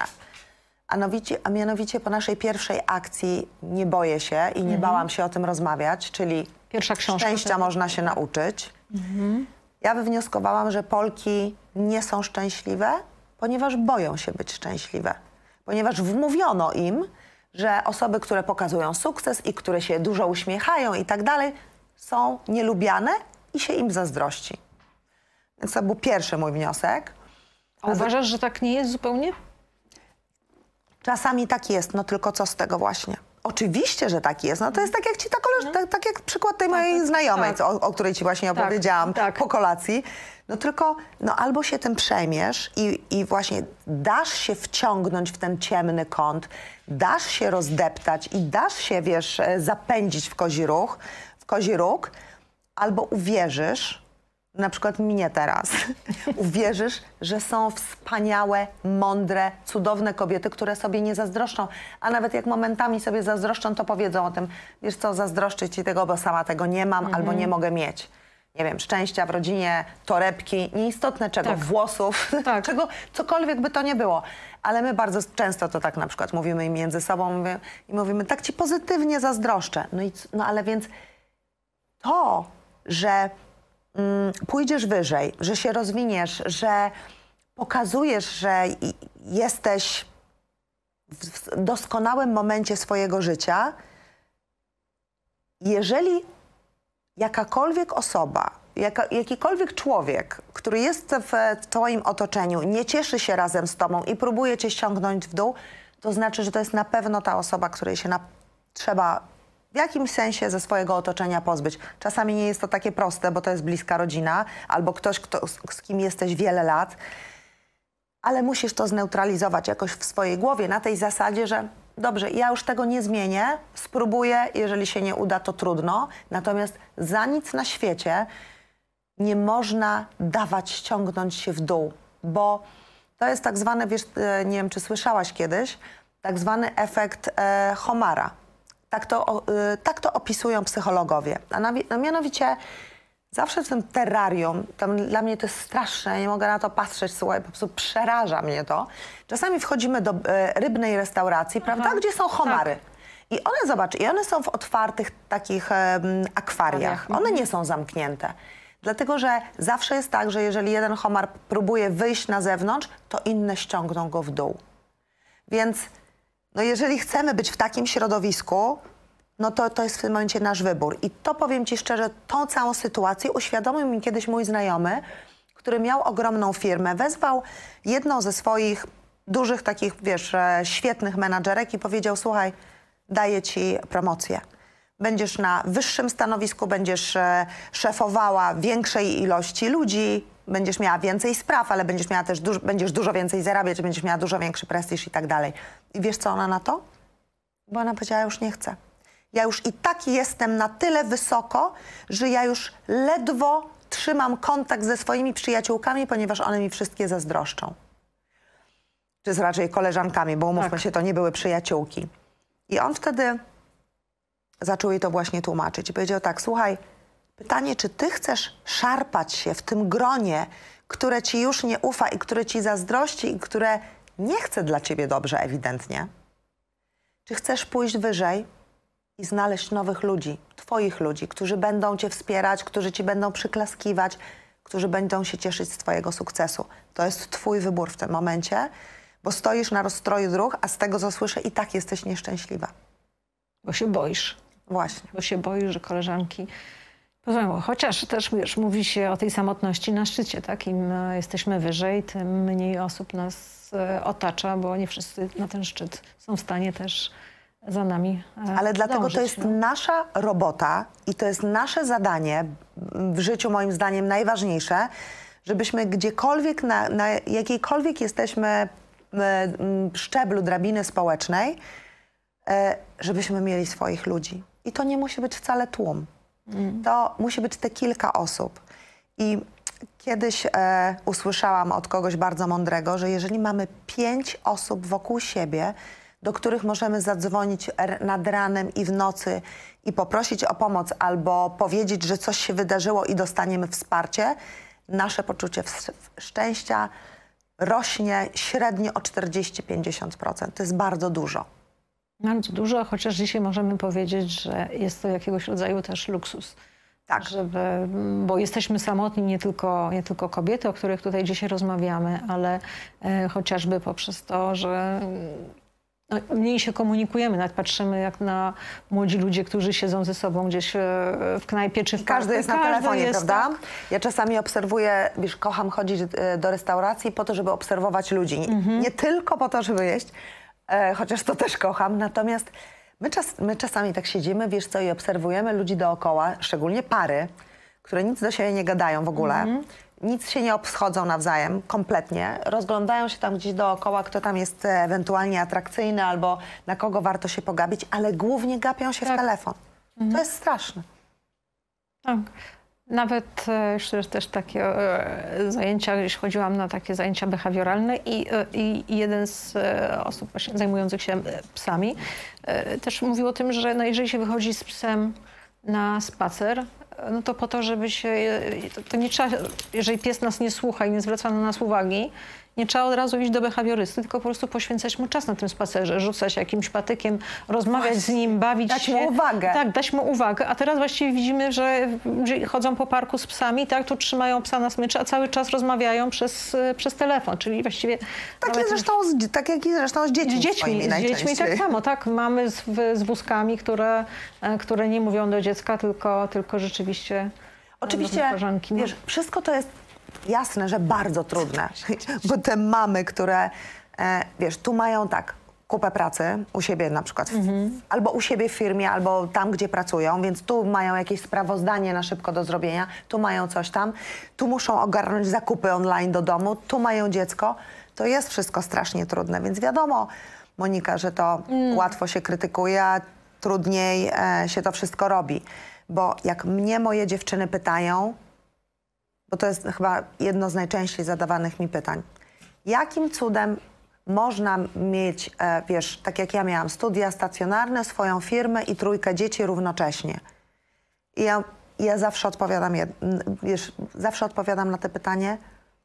A mianowicie po naszej pierwszej akcji Nie boję się i nie bałam się o tym rozmawiać, czyli pierwsza książka, szczęścia można się nauczyć. Ja wywnioskowałam, że Polki nie są szczęśliwe, ponieważ boją się być szczęśliwe. Ponieważ wmówiono im, że osoby, które pokazują sukces i które się dużo uśmiechają i tak dalej, są nielubiane i się im zazdrości. Więc to był pierwszy mój wniosek. A uważasz, że tak nie jest zupełnie? Czasami tak jest, no tylko co z tego właśnie? Oczywiście, że tak jest. No to jest tak jak ci ta koleżanka, tak jak przykład tej mojej znajomej, o której ci właśnie opowiedziałam po kolacji. No tylko, no albo się tym przejmiesz i właśnie dasz się wciągnąć w ten ciemny kąt, dasz się rozdeptać i dasz się, wiesz, zapędzić w kozi róg, albo uwierzysz, na przykład mnie teraz, uwierzysz, że są wspaniałe, mądre, cudowne kobiety, które sobie nie zazdroszczą, a nawet jak momentami sobie zazdroszczą, to powiedzą o tym, wiesz co, zazdroszczę ci tego, bo sama tego nie mam albo nie mogę mieć. Nie wiem, szczęścia w rodzinie, torebki, nieistotne czego, włosów, czego, cokolwiek by to nie było. Ale my bardzo często to tak na przykład mówimy między sobą i mówimy, tak ci pozytywnie zazdroszczę. No ale więc to, że pójdziesz wyżej, że się rozwiniesz, że pokazujesz, że jesteś w doskonałym momencie swojego życia, jeżeli jakakolwiek osoba, jakikolwiek człowiek, który jest w twoim otoczeniu, nie cieszy się razem z tobą i próbuje cię ściągnąć w dół, to znaczy, że to jest na pewno ta osoba, której się trzeba w jakimś sensie ze swojego otoczenia pozbyć. Czasami nie jest to takie proste, bo to jest bliska rodzina albo ktoś, z kim jesteś wiele lat, ale musisz to zneutralizować jakoś w swojej głowie na tej zasadzie, że dobrze, ja już tego nie zmienię, spróbuję, jeżeli się nie uda, to trudno, natomiast za nic na świecie nie można dawać ściągnąć się w dół, bo to jest tak zwany, wiesz, nie wiem, czy słyszałaś kiedyś, tak zwany efekt Homara. Tak to opisują psychologowie. A mianowicie zawsze w tym terrarium, tam dla mnie to jest straszne, ja nie mogę na to patrzeć, słuchaj, po prostu przeraża mnie to. Czasami wchodzimy do rybnej restauracji, prawda, gdzie są homary. I one, zobacz, i one są w otwartych takich akwariach. One nie są zamknięte. Dlatego, że zawsze jest tak, że jeżeli jeden homar próbuje wyjść na zewnątrz, to inne ściągną go w dół. Więc no jeżeli chcemy być w takim środowisku, no to jest w tym momencie nasz wybór. I to powiem ci szczerze, tą całą sytuację uświadomił mi kiedyś mój znajomy, który miał ogromną firmę. Wezwał jedną ze swoich dużych takich, wiesz, świetnych menadżerek i powiedział, słuchaj, daję ci promocję. Będziesz na wyższym stanowisku, będziesz szefowała większej ilości ludzi, będziesz miała więcej spraw, ale będziesz miała też będziesz dużo więcej zarabiać, będziesz miała dużo większy prestiż i tak dalej. I wiesz, co ona na to? Bo ona powiedziała, ja już nie chcę. Ja już i tak jestem na tyle wysoko, że ja już ledwo trzymam kontakt ze swoimi przyjaciółkami, ponieważ one mi wszystkie zazdroszczą. Czy z raczej koleżankami, bo umówmy się, to nie były przyjaciółki. I on wtedy zaczął jej to właśnie tłumaczyć i powiedział tak, słuchaj, pytanie, czy ty chcesz szarpać się w tym gronie, które ci już nie ufa i które ci zazdrości i które nie chce dla ciebie dobrze ewidentnie? Czy chcesz pójść wyżej i znaleźć nowych ludzi, twoich ludzi, którzy będą cię wspierać, którzy ci będą przyklaskiwać, którzy będą się cieszyć z twojego sukcesu? To jest twój wybór w tym momencie, bo stoisz na rozstroju dróg, a z tego, co słyszę, i tak jesteś nieszczęśliwa. Bo się boisz. Właśnie. Bo się boisz, że koleżanki pozwolą. Chociaż też, wiesz, mówi się o tej samotności na szczycie, tak? Im jesteśmy wyżej, tym mniej osób nas otacza, bo nie wszyscy na ten szczyt są w stanie też za nami Ale dlatego dążyć, to jest nasza robota i to jest nasze zadanie w życiu, moim zdaniem, najważniejsze, żebyśmy gdziekolwiek, na jakiejkolwiek jesteśmy szczeblu drabiny społecznej, żebyśmy mieli swoich ludzi. I to nie musi być wcale tłum. To musi być te kilka osób. I kiedyś usłyszałam od kogoś bardzo mądrego, że jeżeli mamy 5 osób wokół siebie, do których możemy zadzwonić nad ranem i w nocy i poprosić o pomoc albo powiedzieć, że coś się wydarzyło i dostaniemy wsparcie, nasze poczucie szczęścia rośnie średnio o 40–50%. To jest bardzo dużo. Bardzo dużo, chociaż dzisiaj możemy powiedzieć, że jest to jakiegoś rodzaju też luksus. Tak. Bo jesteśmy samotni, nie tylko kobiety, o których tutaj dzisiaj rozmawiamy, ale chociażby poprzez to, że no, mniej się komunikujemy, nawet patrzymy jak na młodzi ludzie, którzy siedzą ze sobą gdzieś w knajpie czy w parku. Każdy jest na telefonie, prawda? Tak. Ja czasami obserwuję, wiesz, kocham chodzić do restauracji po to, żeby obserwować ludzi. Nie tylko po to, żeby jeść, chociaż to też kocham. Natomiast my czasami tak siedzimy, wiesz co, i obserwujemy ludzi dookoła, szczególnie pary, które nic do siebie nie gadają w ogóle. Nic się nie obchodzą nawzajem, kompletnie. Rozglądają się tam gdzieś dookoła, kto tam jest ewentualnie atrakcyjny albo na kogo warto się pogapić, ale głównie gapią się w telefon. To jest straszne. Tak. Nawet już też takie zajęcia, jeśli chodziłam na takie zajęcia behawioralne i jeden z osób właśnie zajmujących się psami też mówił o tym, że no jeżeli się wychodzi z psem na spacer, no to po to, żeby się, to nie trzeba, jeżeli pies nas nie słucha i nie zwraca na nas uwagi, nie trzeba od razu iść do behawiorysty, tylko po prostu poświęcać mu czas na tym spacerze, rzucać jakimś patykiem, rozmawiać z nim, bawić się. Dać mu uwagę. Tak, dać mu uwagę. A teraz właściwie widzimy, że chodzą po parku z psami, tak, to trzymają psa na smyczy, a cały czas rozmawiają przez telefon, czyli właściwie... Tak jak zresztą z dziećmi. Z dziećmi tak samo, tak. Mamy z wózkami, które nie mówią do dziecka, tylko rzeczywiście... Oczywiście, wiesz, wszystko to jest jasne, że bardzo trudne, bo te mamy, które, wiesz, tu mają tak kupę pracy u siebie na przykład, albo u siebie w firmie, albo tam, gdzie pracują, więc tu mają jakieś sprawozdanie na szybko do zrobienia, tu mają coś tam, tu muszą ogarnąć zakupy online do domu, tu mają dziecko. To jest wszystko strasznie trudne, więc wiadomo, Monika, że to łatwo się krytykuje, a trudniej się to wszystko robi. Bo jak mnie moje dziewczyny pytają, bo to jest chyba jedno z najczęściej zadawanych mi pytań, jakim cudem można mieć, wiesz, tak jak ja miałam studia stacjonarne, swoją firmę i 3 dzieci równocześnie. I ja ja zawsze odpowiadam, wiesz, zawsze odpowiadam na to pytanie,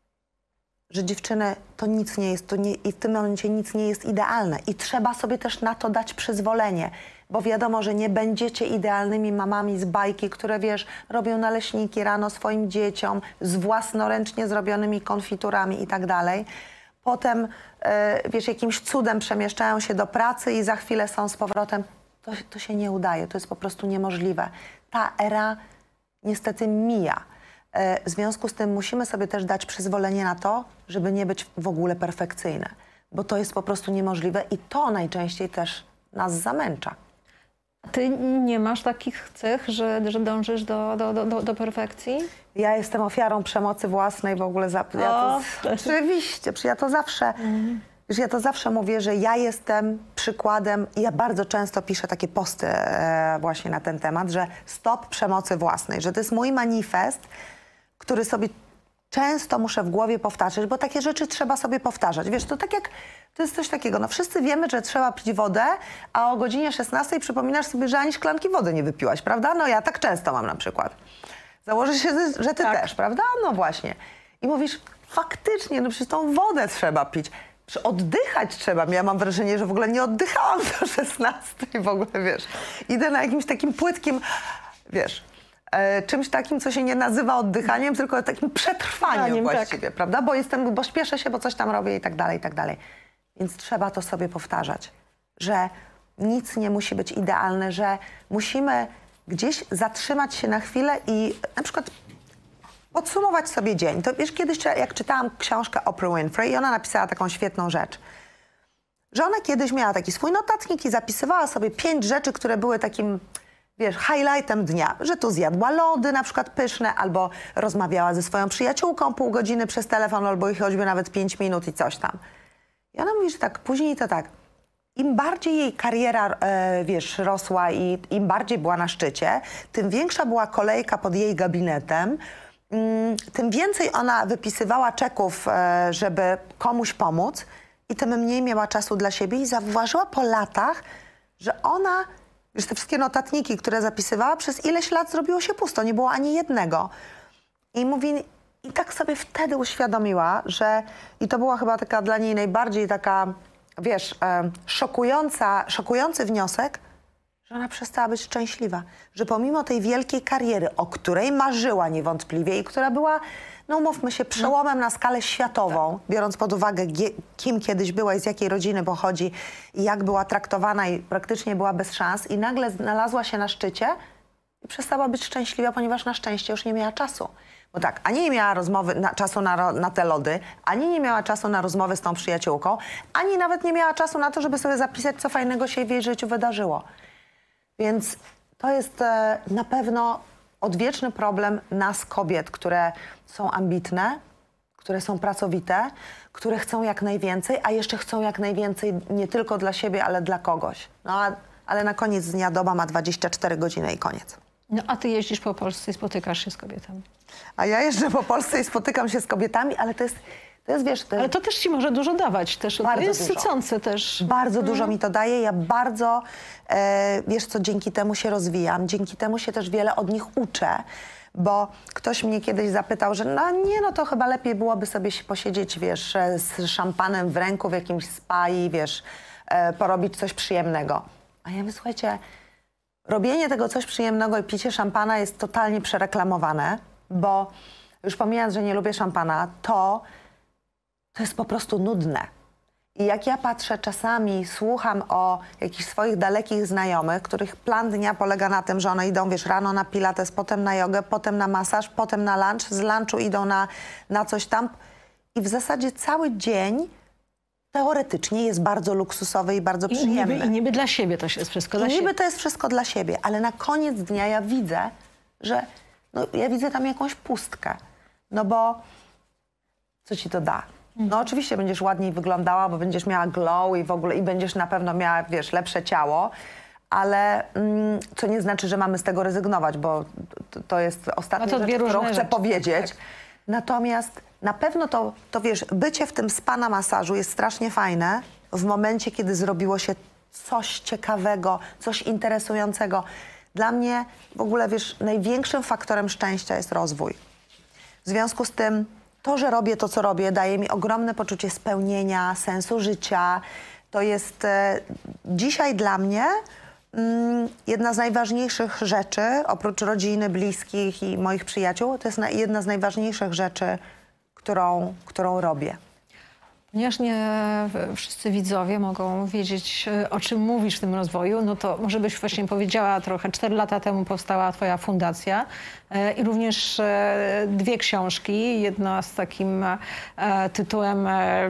że dziewczyny, to nic nie jest, i w tym momencie nic nie jest idealne. I trzeba sobie też na to dać przyzwolenie, bo wiadomo, że nie będziecie idealnymi mamami z bajki, które, wiesz, robią naleśniki rano swoim dzieciom z własnoręcznie zrobionymi konfiturami i tak dalej. Potem, wiesz, jakimś cudem przemieszczają się do pracy i za chwilę są z powrotem. To się nie udaje, to jest po prostu niemożliwe. Ta era niestety mija. W związku z tym musimy sobie też dać przyzwolenie na to, żeby nie być w ogóle perfekcyjne, bo to jest po prostu niemożliwe i to najczęściej też nas zamęcza. Ty nie masz takich cech, że dążysz do perfekcji? Ja jestem ofiarą przemocy własnej w ogóle. Oczywiście, ja to zawsze... Ja to zawsze mówię, że ja jestem przykładem i ja bardzo często piszę takie posty właśnie na ten temat, że stop przemocy własnej, że to jest mój manifest, który sobie często muszę w głowie powtarzać, bo takie rzeczy trzeba sobie powtarzać. Wiesz, to tak jak, to jest coś takiego, no wszyscy wiemy, że trzeba pić wodę, a o godzinie 16 przypominasz sobie, że ani szklanki wody nie wypiłaś, prawda? No ja tak często mam na przykład. Założę się, że ty też, prawda? No właśnie. I mówisz, faktycznie, no przecież tą wodę trzeba pić. Oddychać trzeba. Ja mam wrażenie, że w ogóle nie oddychałam do 16 w ogóle, wiesz. Idę na jakimś takim płytkim, wiesz, czymś takim, co się nie nazywa oddychaniem, tylko takim przetrwaniem właściwie, tak. Prawda? Bo śpieszę się, bo coś tam robię i tak dalej, i tak dalej. Więc trzeba to sobie powtarzać, że nic nie musi być idealne, że musimy gdzieś zatrzymać się na chwilę i na przykład podsumować sobie dzień. To wiesz, kiedyś jak czytałam książkę Oprah Winfrey i ona napisała taką świetną rzecz, że ona kiedyś miała taki swój notatnik i zapisywała sobie 5 rzeczy, które były takim, wiesz, highlightem dnia, że tu zjadła lody na przykład pyszne, albo rozmawiała ze swoją przyjaciółką pół godziny przez telefon, albo choćby nawet 5 minut i coś tam. I ona mówi, że tak, później to tak, im bardziej jej kariera, wiesz, rosła i im bardziej była na szczycie, tym większa była kolejka pod jej gabinetem, tym więcej ona wypisywała czeków, żeby komuś pomóc i tym mniej miała czasu dla siebie i zauważyła po latach, że ona, wiesz, te wszystkie notatniki, które zapisywała, przez ileś lat zrobiło się pusto, nie było ani jednego. I mówi, i tak sobie wtedy uświadomiła, że, i to była chyba taka dla niej najbardziej taka, wiesz, szokujący wniosek, że ona przestała być szczęśliwa, że pomimo tej wielkiej kariery, o której marzyła niewątpliwie i która była, no umówmy się, przełomem na skalę światową, biorąc pod uwagę, kim kiedyś była i z jakiej rodziny pochodzi i jak była traktowana i praktycznie była bez szans i nagle znalazła się na szczycie i przestała być szczęśliwa, ponieważ na szczęście już nie miała czasu. Bo tak, ani nie miała czasu na te lody, ani nie miała czasu na rozmowę z tą przyjaciółką, ani nawet nie miała czasu na to, żeby sobie zapisać, co fajnego się w jej życiu wydarzyło. Więc to jest na pewno odwieczny problem nas, kobiet, które są ambitne, które są pracowite, które chcą jak najwięcej, a jeszcze chcą jak najwięcej nie tylko dla siebie, ale dla kogoś. No, ale na koniec dnia doba ma 24 godziny i koniec. No a ty jeździsz po Polsce i spotykasz się z kobietami. A ja jeżdżę po Polsce i spotykam się z kobietami, ale to jest wiesz... Ale to też ci może dużo dawać. Też, to jest sycące też. Bardzo dużo mi to daje. Ja bardzo, wiesz co, dzięki temu się rozwijam. Dzięki temu się też wiele od nich uczę. Bo ktoś mnie kiedyś zapytał, że no nie, no to chyba lepiej byłoby sobie posiedzieć, wiesz, z szampanem w ręku w jakimś spa i, wiesz, porobić coś przyjemnego. A ja mówię, słuchajcie, robienie tego coś przyjemnego i picie szampana jest totalnie przereklamowane, bo już pomijając, że nie lubię szampana, to jest po prostu nudne. I jak ja patrzę czasami, słucham o jakichś swoich dalekich znajomych, których plan dnia polega na tym, że one idą, wiesz, rano na pilates, potem na jogę, potem na masaż, potem na lunch, z lunchu idą na coś tam. I w zasadzie cały dzień teoretycznie jest bardzo luksusowy i bardzo przyjemny. I niby dla siebie to jest wszystko dla siebie. Niby to jest wszystko dla siebie, ale na koniec dnia ja widzę, że no, ja widzę tam jakąś pustkę. No bo co ci to da? No oczywiście będziesz ładniej wyglądała, bo będziesz miała glow i w ogóle i będziesz na pewno miała, wiesz, lepsze ciało, ale co nie znaczy, że mamy z tego rezygnować, bo to jest ostatnia rzecz, którą chcę powiedzieć. Tak. Natomiast na pewno to wiesz, bycie w tym spa na masażu jest strasznie fajne w momencie, kiedy zrobiło się coś ciekawego, coś interesującego. Dla mnie w ogóle, wiesz, największym faktorem szczęścia jest rozwój. W związku z tym to, że robię to, co robię, daje mi ogromne poczucie spełnienia, sensu życia. To jest dzisiaj dla mnie jedna z najważniejszych rzeczy, oprócz rodziny, bliskich i moich przyjaciół, to jest jedna z najważniejszych rzeczy, którą robię. Ponieważ nie wszyscy widzowie mogą wiedzieć, o czym mówisz w tym rozwoju, no to może byś właśnie powiedziała trochę. 4 lata temu powstała twoja fundacja i również 2 książki. Jedna z takim tytułem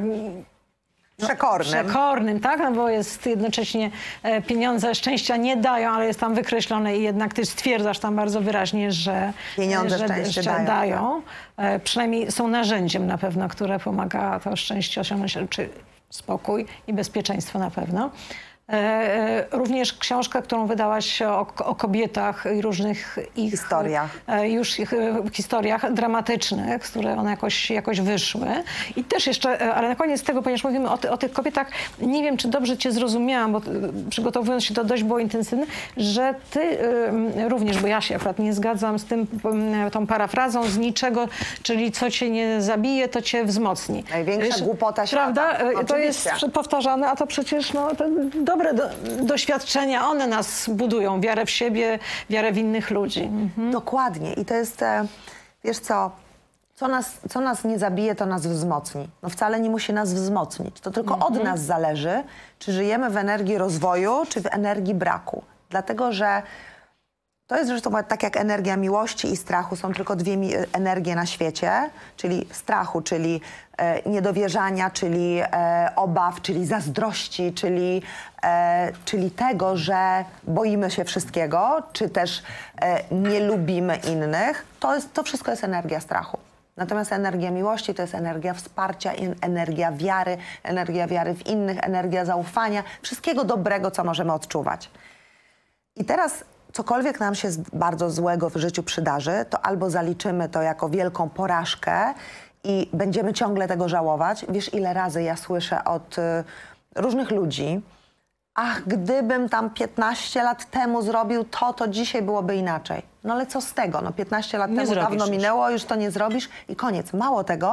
przekornym, tak? No bo jest jednocześnie pieniądze szczęścia nie dają, ale jest tam wykreślone i jednak ty stwierdzasz tam bardzo wyraźnie, że pieniądze szczęście dają. Tak? Przynajmniej są narzędziem na pewno, które pomaga to szczęście osiągnąć, czy spokój i bezpieczeństwo na pewno. Również książka, którą wydałaś o kobietach i różnych ich historiach dramatycznych, z które one jakoś wyszły. I też jeszcze, ale na koniec tego, ponieważ mówimy o tych kobietach, nie wiem, czy dobrze cię zrozumiałam, bo przygotowując się, to dość było intensywne, że ty również, bo ja się akurat nie zgadzam z tą parafrazą, z niczego, czyli co cię nie zabije, to cię wzmocni. Największa głupota świata. Prawda? To jest powtarzane, a to przecież dobre doświadczenia, one nas budują, wiarę w siebie, wiarę w innych ludzi. Dokładnie. I to jest, wiesz co nas nie zabije, to nas wzmocni. No wcale nie musi nas wzmocnić. To tylko od nas zależy, czy żyjemy w energii rozwoju, czy w energii braku. Dlatego, że to jest zresztą tak jak energia miłości i strachu. Są tylko 2 energie na świecie, czyli strachu, czyli niedowierzania, czyli obaw, czyli zazdrości, czyli tego, że boimy się wszystkiego, czy też nie lubimy innych. To wszystko jest energia strachu. Natomiast energia miłości to jest energia wsparcia, energia wiary w innych, energia zaufania, wszystkiego dobrego, co możemy odczuwać. I teraz cokolwiek nam się bardzo złego w życiu przydarzy, to albo zaliczymy to jako wielką porażkę i będziemy ciągle tego żałować. Wiesz, ile razy ja słyszę od różnych ludzi, ach, gdybym tam 15 lat temu zrobił to dzisiaj byłoby inaczej. No ale co z tego? No 15 lat temu dawno minęło, już to nie zrobisz i koniec. Mało tego,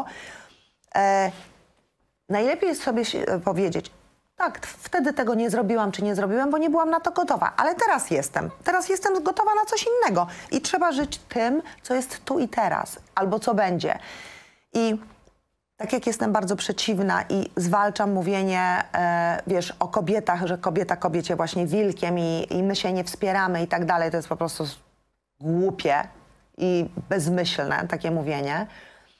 najlepiej jest sobie powiedzieć, tak, wtedy tego nie zrobiłam, czy nie zrobiłem, bo nie byłam na to gotowa. Ale teraz jestem. Teraz jestem gotowa na coś innego. I trzeba żyć tym, co jest tu i teraz. Albo co będzie. I tak jak jestem bardzo przeciwna i zwalczam mówienie, wiesz, o kobietach, że kobieta kobiecie właśnie wilkiem i my się nie wspieramy i tak dalej. To jest po prostu głupie i bezmyślne takie mówienie.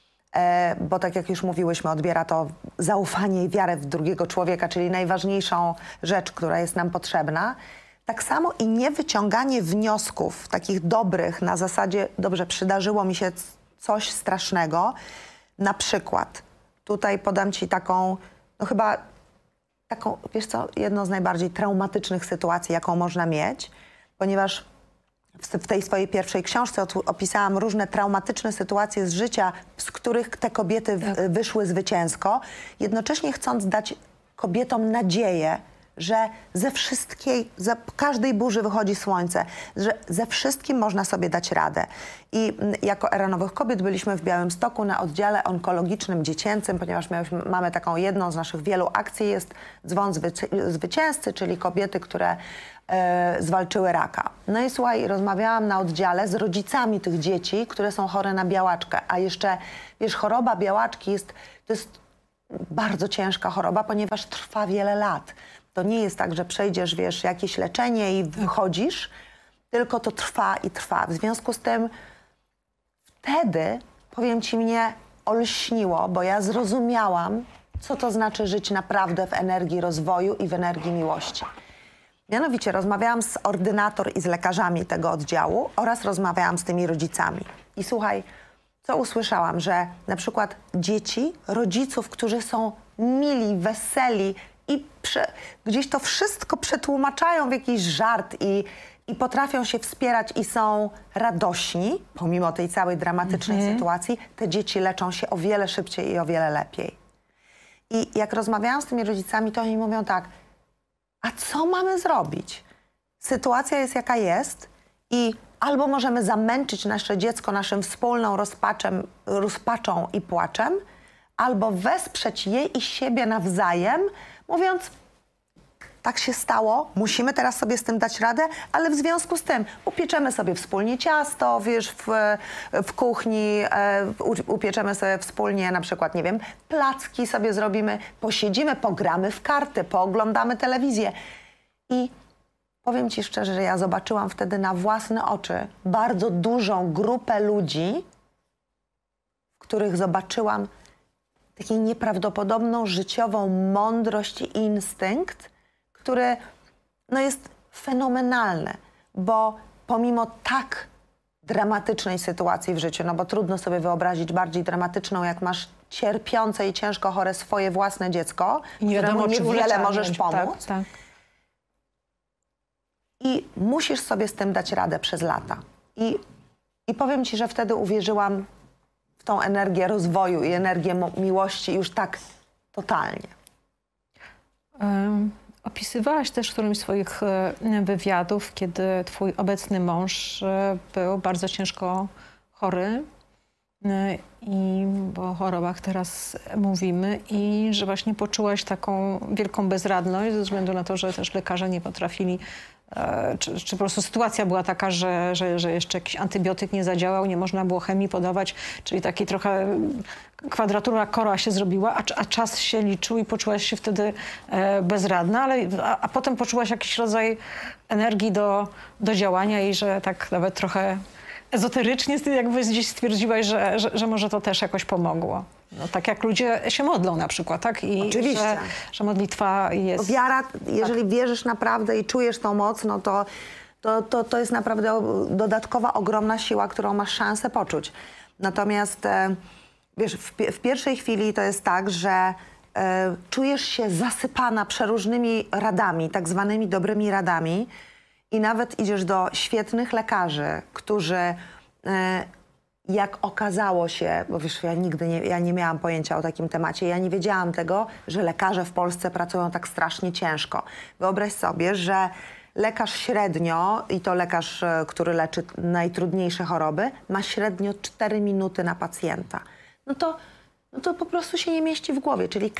Bo tak jak już mówiłyśmy, odbiera to zaufanie i wiarę w drugiego człowieka, czyli najważniejszą rzecz, która jest nam potrzebna. Tak samo i nie wyciąganie wniosków takich dobrych na zasadzie, dobrze, przydarzyło mi się coś strasznego. Na przykład, tutaj podam ci taką, no chyba taką, wiesz co, jedną z najbardziej traumatycznych sytuacji, jaką można mieć, ponieważ w tej swojej pierwszej książce opisałam różne traumatyczne sytuacje z życia, z których te kobiety wyszły zwycięsko, jednocześnie chcąc dać kobietom nadzieję, że ze każdej burzy wychodzi słońce, że ze wszystkim można sobie dać radę. I jako Era Nowych Kobiet byliśmy w Białymstoku na oddziale onkologicznym dziecięcym, ponieważ mamy taką jedną z naszych wielu akcji, jest dzwon zwycięzcy, czyli kobiety, które zwalczyły raka. No i słuchaj, rozmawiałam na oddziale z rodzicami tych dzieci, które są chore na białaczkę, a jeszcze, wiesz, choroba białaczki to jest bardzo ciężka choroba, ponieważ trwa wiele lat. To nie jest tak, że przejdziesz, wiesz, jakieś leczenie i wychodzisz, tylko to trwa i trwa. W związku z tym wtedy, powiem ci, mnie olśniło, bo ja zrozumiałam, co to znaczy żyć naprawdę w energii rozwoju i w energii miłości. Mianowicie rozmawiałam z ordynator i z lekarzami tego oddziału oraz rozmawiałam z tymi rodzicami. I słuchaj, co usłyszałam, że na przykład dzieci, rodziców, którzy są mili, weseli i gdzieś to wszystko przetłumaczają w jakiś żart i potrafią się wspierać i są radośni, pomimo tej całej dramatycznej sytuacji, te dzieci leczą się o wiele szybciej i o wiele lepiej. I jak rozmawiałam z tymi rodzicami, to oni mówią tak, a co mamy zrobić? Sytuacja jest jaka jest I albo możemy zamęczyć nasze dziecko naszym wspólną rozpaczą i płaczem, albo wesprzeć je i siebie nawzajem, mówiąc, tak się stało, musimy teraz sobie z tym dać radę, ale w związku z tym upieczemy sobie wspólnie ciasto, wiesz, w kuchni, upieczemy sobie wspólnie na przykład, nie wiem, placki sobie zrobimy, posiedzimy, pogramy w karty, pooglądamy telewizję. I powiem ci szczerze, że ja zobaczyłam wtedy na własne oczy bardzo dużą grupę ludzi, w których zobaczyłam taką nieprawdopodobną życiową mądrość i instynkt, który no, jest fenomenalny, bo pomimo tak dramatycznej sytuacji w życiu, no bo trudno sobie wyobrazić bardziej dramatyczną, jak masz cierpiące i ciężko chore swoje własne dziecko, któremu niewiele możesz pomóc. Tak. I musisz sobie z tym dać radę przez lata. I powiem ci, że wtedy uwierzyłam w tą energię rozwoju i energię miłości już tak totalnie. Opisywałaś też w którymś z swoich wywiadów, kiedy twój obecny mąż był bardzo ciężko chory, bo o chorobach teraz mówimy, i że właśnie poczułaś taką wielką bezradność ze względu na to, że też lekarze nie potrafili, czy po prostu sytuacja była taka, że jeszcze jakiś antybiotyk nie zadziałał, nie można było chemii podawać, czyli taki trochę kwadratura koła się zrobiła, a czas się liczył i poczułaś się wtedy bezradna, a potem poczułaś jakiś rodzaj energii do działania i że tak nawet trochę ezoterycznie jakby gdzieś stwierdziłaś, że może to też jakoś pomogło. No, tak jak ludzie się modlą na przykład, tak? I oczywiście. Że modlitwa jest... Wiara, jeżeli wierzysz naprawdę i czujesz tą moc, no to jest naprawdę dodatkowa, ogromna siła, którą masz szansę poczuć. Natomiast wiesz, w pierwszej chwili to jest tak, że czujesz się zasypana przeróżnymi radami, tak zwanymi dobrymi radami, i nawet idziesz do świetnych lekarzy, którzy jak okazało się, bo wiesz, ja nie miałam pojęcia o takim temacie, ja nie wiedziałam tego, że lekarze w Polsce pracują tak strasznie ciężko. Wyobraź sobie, że lekarz średnio, i to lekarz, który leczy najtrudniejsze choroby, ma średnio 4 minuty na pacjenta. No to po prostu się nie mieści w głowie. Czyli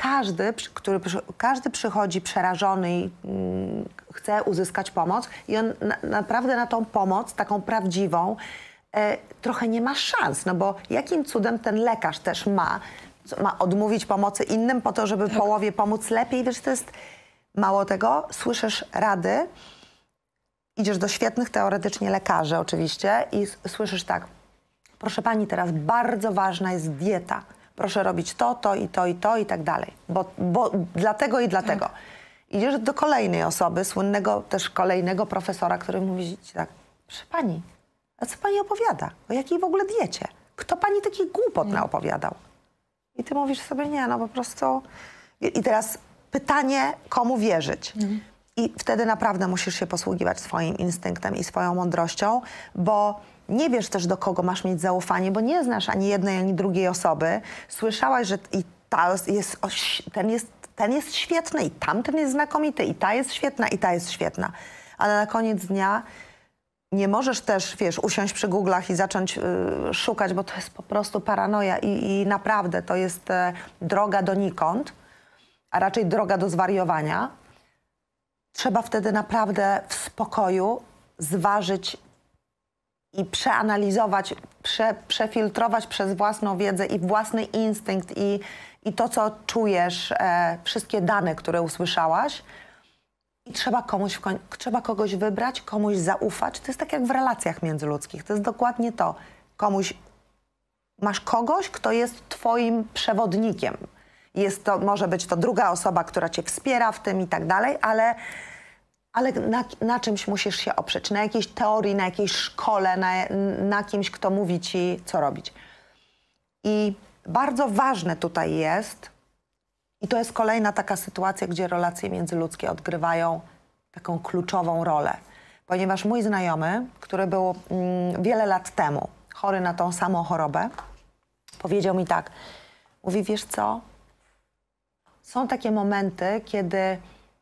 każdy przychodzi przerażony i chce uzyskać pomoc, i on naprawdę na tą pomoc, taką prawdziwą, trochę nie ma szans. No bo jakim cudem ten lekarz też ma odmówić pomocy innym po to, żeby połowie pomóc lepiej? Wiesz, to jest mało tego. Słyszysz rady, idziesz do świetnych teoretycznie lekarzy oczywiście i słyszysz tak: proszę pani, teraz bardzo ważna jest dieta. Proszę robić to i to i to i tak dalej. Bo dlatego i dlatego. Tak. Idziesz do kolejnej osoby, słynnego też kolejnego profesora, który mówi ci tak: proszę pani, a co pani opowiada? O jakiej w ogóle diecie? Kto pani takich głupot naopowiadał? I ty mówisz sobie: nie, no po prostu... I teraz pytanie, komu wierzyć? I wtedy naprawdę musisz się posługiwać swoim instynktem i swoją mądrością, bo nie wiesz też, do kogo masz mieć zaufanie, bo nie znasz ani jednej, ani drugiej osoby. Słyszałaś, że ten jest świetny, i tamten jest znakomity, i ta jest świetna, i ta jest świetna. Ale na koniec dnia nie możesz też, wiesz, usiąść przy Google'ach i zacząć szukać, bo to jest po prostu paranoja i naprawdę to jest droga donikąd, a raczej droga do zwariowania. Trzeba wtedy naprawdę w spokoju zważyć i przeanalizować, przefiltrować przez własną wiedzę i własny instynkt i to, co czujesz, wszystkie dane, które usłyszałaś. I trzeba kogoś wybrać, komuś zaufać. To jest tak jak w relacjach międzyludzkich. To jest dokładnie to. Masz kogoś, kto jest twoim przewodnikiem. Może być to druga osoba, która cię wspiera w tym i tak dalej, ale na czymś musisz się oprzeć. Na jakiejś teorii, na jakiejś szkole, na kimś, kto mówi ci, co robić. I bardzo ważne tutaj jest, i to jest kolejna taka sytuacja, gdzie relacje międzyludzkie odgrywają taką kluczową rolę. Ponieważ mój znajomy, który był wiele lat temu chory na tą samą chorobę, powiedział mi tak, mówi: wiesz co, są takie momenty, kiedy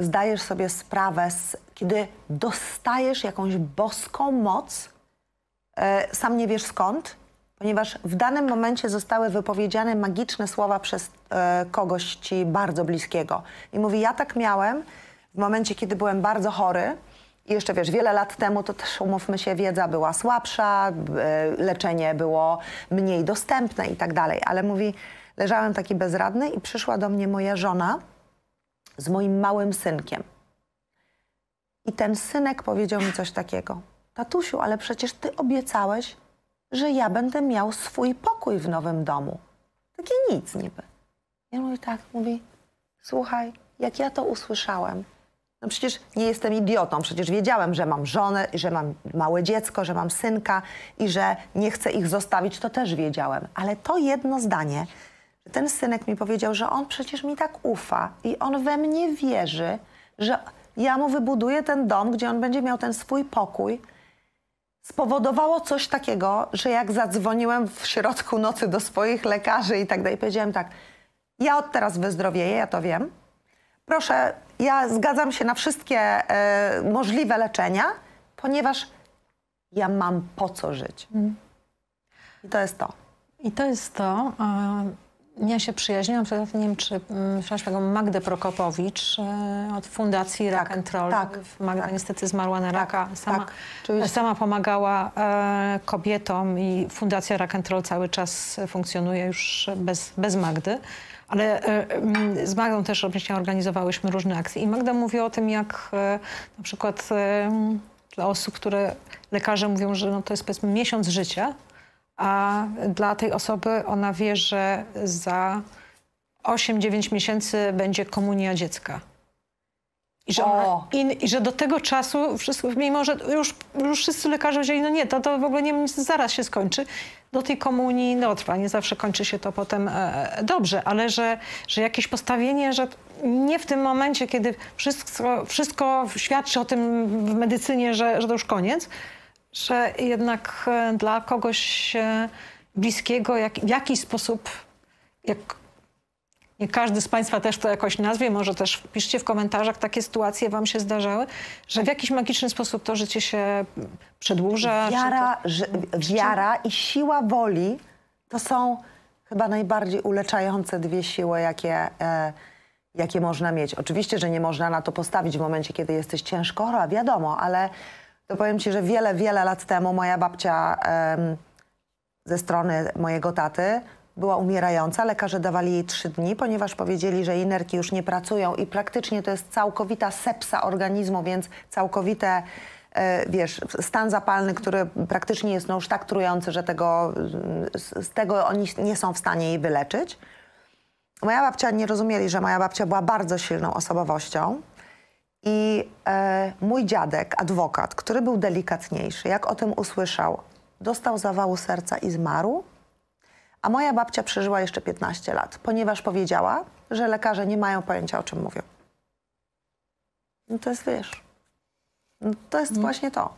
zdajesz sobie sprawę, kiedy dostajesz jakąś boską moc, sam nie wiesz skąd, ponieważ w danym momencie zostały wypowiedziane magiczne słowa przez kogoś ci bardzo bliskiego. I mówi, ja tak miałem w momencie, kiedy byłem bardzo chory. I jeszcze wiesz, wiele lat temu to też, umówmy się, wiedza była słabsza, leczenie było mniej dostępne i tak dalej. Ale mówi, leżałem taki bezradny i przyszła do mnie moja żona z moim małym synkiem. I ten synek powiedział mi coś takiego. Tatusiu, ale przecież ty obiecałeś, że ja będę miał swój pokój w nowym domu. Takie nic niby. Ja mówię tak, mówi, słuchaj, jak ja to usłyszałem, no przecież nie jestem idiotą, przecież wiedziałem, że mam żonę, że mam małe dziecko, że mam synka i że nie chcę ich zostawić, to też wiedziałem. Ale to jedno zdanie, że ten synek mi powiedział, że on przecież mi tak ufa i on we mnie wierzy, że ja mu wybuduję ten dom, gdzie on będzie miał ten swój pokój, spowodowało coś takiego, że jak zadzwoniłem w środku nocy do swoich lekarzy i tak dalej, powiedziałem tak, ja od teraz wyzdrowieję, ja to wiem. Proszę, ja zgadzam się na wszystkie możliwe leczenia, ponieważ ja mam po co żyć. I to jest to. I to jest to. Ja się przyjaźniłam, nie wiem, czy słyszałaś taką Magdę Prokopowicz od Fundacji Rock and Roll. Tak, Magda tak. niestety zmarła na raka. Oczywiście. Sama pomagała kobietom i Fundacja Rock and Roll cały czas funkcjonuje już bez Magdy. Ale z Magdą też organizowałyśmy różne akcje. I Magda mówi o tym, jak na przykład dla osób, które lekarze mówią, że no to jest powiedzmy miesiąc życia, a dla tej osoby ona wie, że za 8-9 miesięcy będzie komunia dziecka. I że do tego czasu, mimo że już wszyscy lekarze wzięli, no nie, to w ogóle nie, zaraz się skończy. Do tej komunii trwa, nie zawsze kończy się to potem dobrze, ale że jakieś postawienie, że nie w tym momencie, kiedy wszystko świadczy o tym w medycynie, że to już koniec, że jednak dla kogoś bliskiego w jakiś sposób, nie każdy z Państwa też to jakoś nazwie, może też piszcie w komentarzach, takie sytuacje Wam się zdarzały, że w jakiś magiczny sposób to życie się przedłuża. Wiara i siła woli to są chyba najbardziej uleczające dwie siły, jakie można mieć. Oczywiście, że nie można na to postawić w momencie, kiedy jesteś ciężko chora, wiadomo, ale to powiem Ci, że wiele lat temu moja babcia ze strony mojego taty była umierająca. Lekarze dawali jej 3 dni, ponieważ powiedzieli, że jej nerki już nie pracują i praktycznie to jest całkowita sepsa organizmu, więc całkowite, stan zapalny, który praktycznie jest już tak trujący, że z tego oni nie są w stanie jej wyleczyć. Moja babcia, nie rozumieli, że moja babcia była bardzo silną osobowością i mój dziadek, adwokat, który był delikatniejszy, jak o tym usłyszał, dostał zawału serca i zmarł. A moja babcia przeżyła jeszcze 15 lat, ponieważ powiedziała, że lekarze nie mają pojęcia, o czym mówią. No to jest, to jest właśnie to.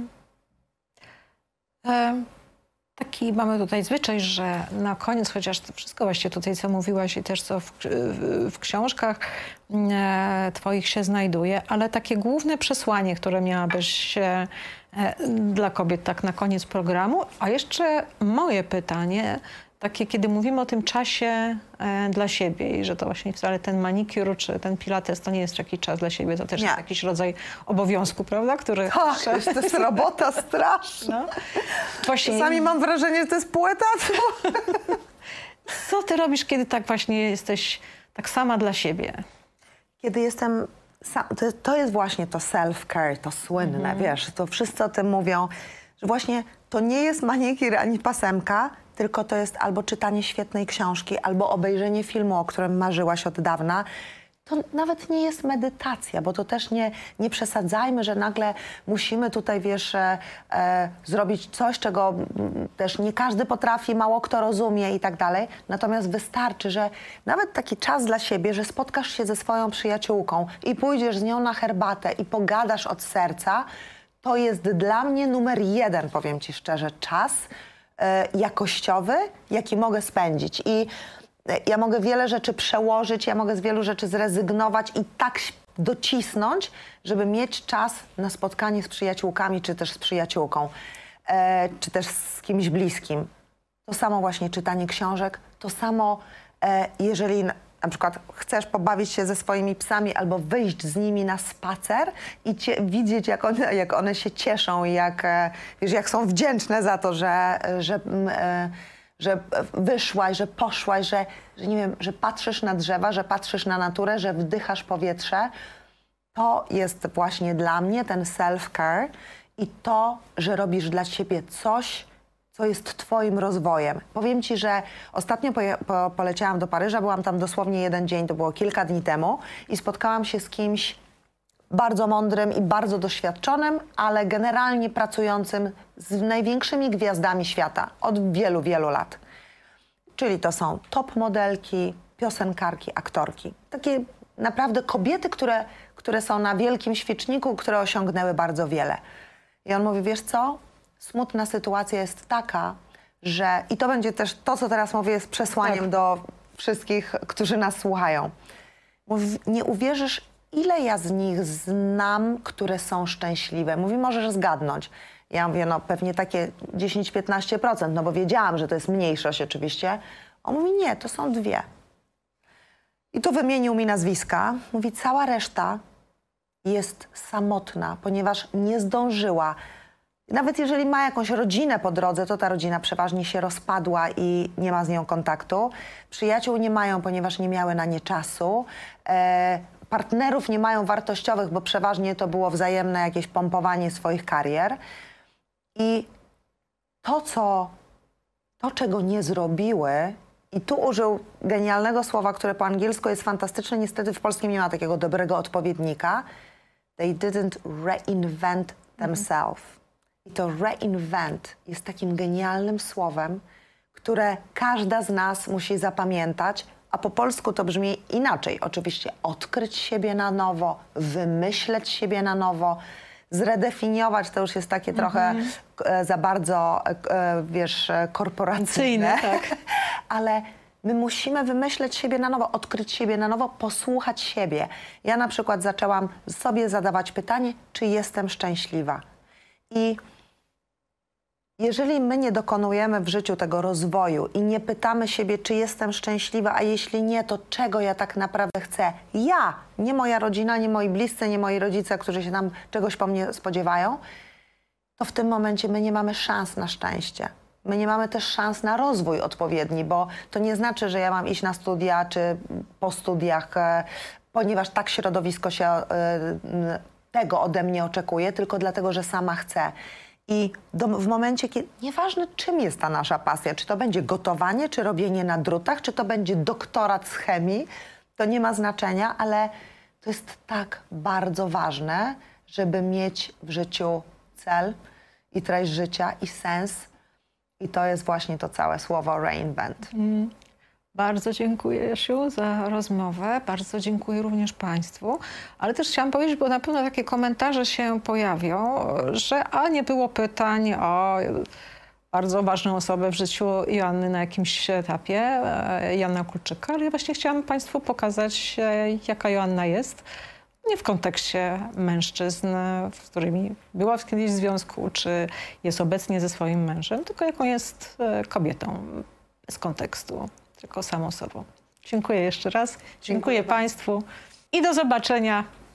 Taki mamy tutaj zwyczaj, że na koniec, chociaż to wszystko właściwie tutaj, co mówiłaś i też co w książkach Twoich się znajduje, ale takie główne przesłanie, które miałabyś dla kobiet tak na koniec programu. A jeszcze moje pytanie, takie, kiedy mówimy o tym czasie dla siebie i że to właśnie wcale ten manikur czy ten pilates to nie jest taki czas dla siebie, to też jest jakiś rodzaj obowiązku, prawda? Który Tak, to jest robota straszna. No. Właśnie... Czasami mam wrażenie, że to jest pół etatu. Co ty robisz, kiedy tak właśnie jesteś tak sama dla siebie? Kiedy jestem... To jest właśnie to self-care, to słynne, wiesz, to wszyscy o tym mówią, że właśnie to nie jest manikur ani pasemka, tylko to jest albo czytanie świetnej książki, albo obejrzenie filmu, o którym marzyłaś od dawna. To nawet nie jest medytacja, bo to też nie przesadzajmy, że nagle musimy tutaj, wiesz, zrobić coś, czego też nie każdy potrafi, mało kto rozumie i tak dalej. Natomiast wystarczy, że nawet taki czas dla siebie, że spotkasz się ze swoją przyjaciółką i pójdziesz z nią na herbatę i pogadasz od serca, to jest dla mnie numer 1, powiem Ci szczerze, czas jakościowy, jaki mogę spędzić. I ja mogę wiele rzeczy przełożyć, ja mogę z wielu rzeczy zrezygnować i tak docisnąć, żeby mieć czas na spotkanie z przyjaciółkami, czy też z przyjaciółką, czy też z kimś bliskim. To samo właśnie czytanie książek, to samo jeżeli na przykład chcesz pobawić się ze swoimi psami albo wyjść z nimi na spacer i widzieć, jak one się cieszą i jak są wdzięczne za to, że wyszłaś, że poszłaś, że nie wiem, że patrzysz na drzewa, że patrzysz na naturę, że wdychasz powietrze. To jest właśnie dla mnie ten self-care i to, że robisz dla siebie coś, co jest twoim rozwojem. Powiem ci, że ostatnio poleciałam do Paryża, byłam tam dosłownie 1 dzień, to było kilka dni temu i spotkałam się z kimś bardzo mądrym i bardzo doświadczonym, ale generalnie pracującym z największymi gwiazdami świata od wielu, wielu lat. Czyli to są top modelki, piosenkarki, aktorki. Takie naprawdę kobiety, które są na wielkim świeczniku, które osiągnęły bardzo wiele. I on mówi, wiesz co? Smutna sytuacja jest taka, że... I to będzie też to, co teraz mówię, jest przesłaniem do wszystkich, którzy nas słuchają. Mówi, nie uwierzysz, ile ja z nich znam, które są szczęśliwe. Mówi, możesz zgadnąć. Ja mówię, no pewnie takie 10-15%, no bo wiedziałam, że to jest mniejszość oczywiście. On mówi, nie, to są 2. I tu wymienił mi nazwiska. Mówi, cała reszta jest samotna, ponieważ nie zdążyła. Nawet jeżeli ma jakąś rodzinę po drodze, to ta rodzina przeważnie się rozpadła i nie ma z nią kontaktu. Przyjaciół nie mają, ponieważ nie miały na nie czasu. Partnerów nie mają wartościowych, bo przeważnie to było wzajemne jakieś pompowanie swoich karier. I to, czego nie zrobiły, i tu użył genialnego słowa, które po angielsku jest fantastyczne, niestety w polskim nie ma takiego dobrego odpowiednika. They didn't reinvent themselves. I to reinvent jest takim genialnym słowem, które każda z nas musi zapamiętać, a po polsku to brzmi inaczej. Oczywiście odkryć siebie na nowo, wymyśleć siebie na nowo, zredefiniować, to już jest takie trochę za bardzo, wiesz, korporacyjne. Tak. Ale my musimy wymyśleć siebie na nowo, odkryć siebie na nowo, posłuchać siebie. Ja na przykład zaczęłam sobie zadawać pytanie, czy jestem szczęśliwa. I jeżeli my nie dokonujemy w życiu tego rozwoju i nie pytamy siebie, czy jestem szczęśliwa, a jeśli nie, to czego ja tak naprawdę chcę? Ja, nie moja rodzina, nie moi bliscy, nie moi rodzice, którzy się tam czegoś po mnie spodziewają, to w tym momencie my nie mamy szans na szczęście. My nie mamy też szans na rozwój odpowiedni, bo to nie znaczy, że ja mam iść na studia czy po studiach, ponieważ tak środowisko się tego ode mnie oczekuje, tylko dlatego, że sama chcę. I w momencie, kiedy nieważne czym jest ta nasza pasja, czy to będzie gotowanie, czy robienie na drutach, czy to będzie doktorat z chemii, to nie ma znaczenia, ale to jest tak bardzo ważne, żeby mieć w życiu cel i treść życia i sens. I to jest właśnie to całe słowo reinvent. Bardzo dziękuję, Jasiu, za rozmowę. Bardzo dziękuję również Państwu. Ale też chciałam powiedzieć, bo na pewno takie komentarze się pojawią, że nie było pytań o bardzo ważną osobę w życiu Joanny na jakimś etapie, Joanna Kulczyka. Ale ja właśnie chciałam Państwu pokazać, jaka Joanna jest. Nie w kontekście mężczyzn, z którymi była kiedyś w związku, czy jest obecnie ze swoim mężem, tylko jaką jest kobietą bez kontekstu. Tylko samą sobą. Dziękuję jeszcze raz. Dziękuję Państwu i do zobaczenia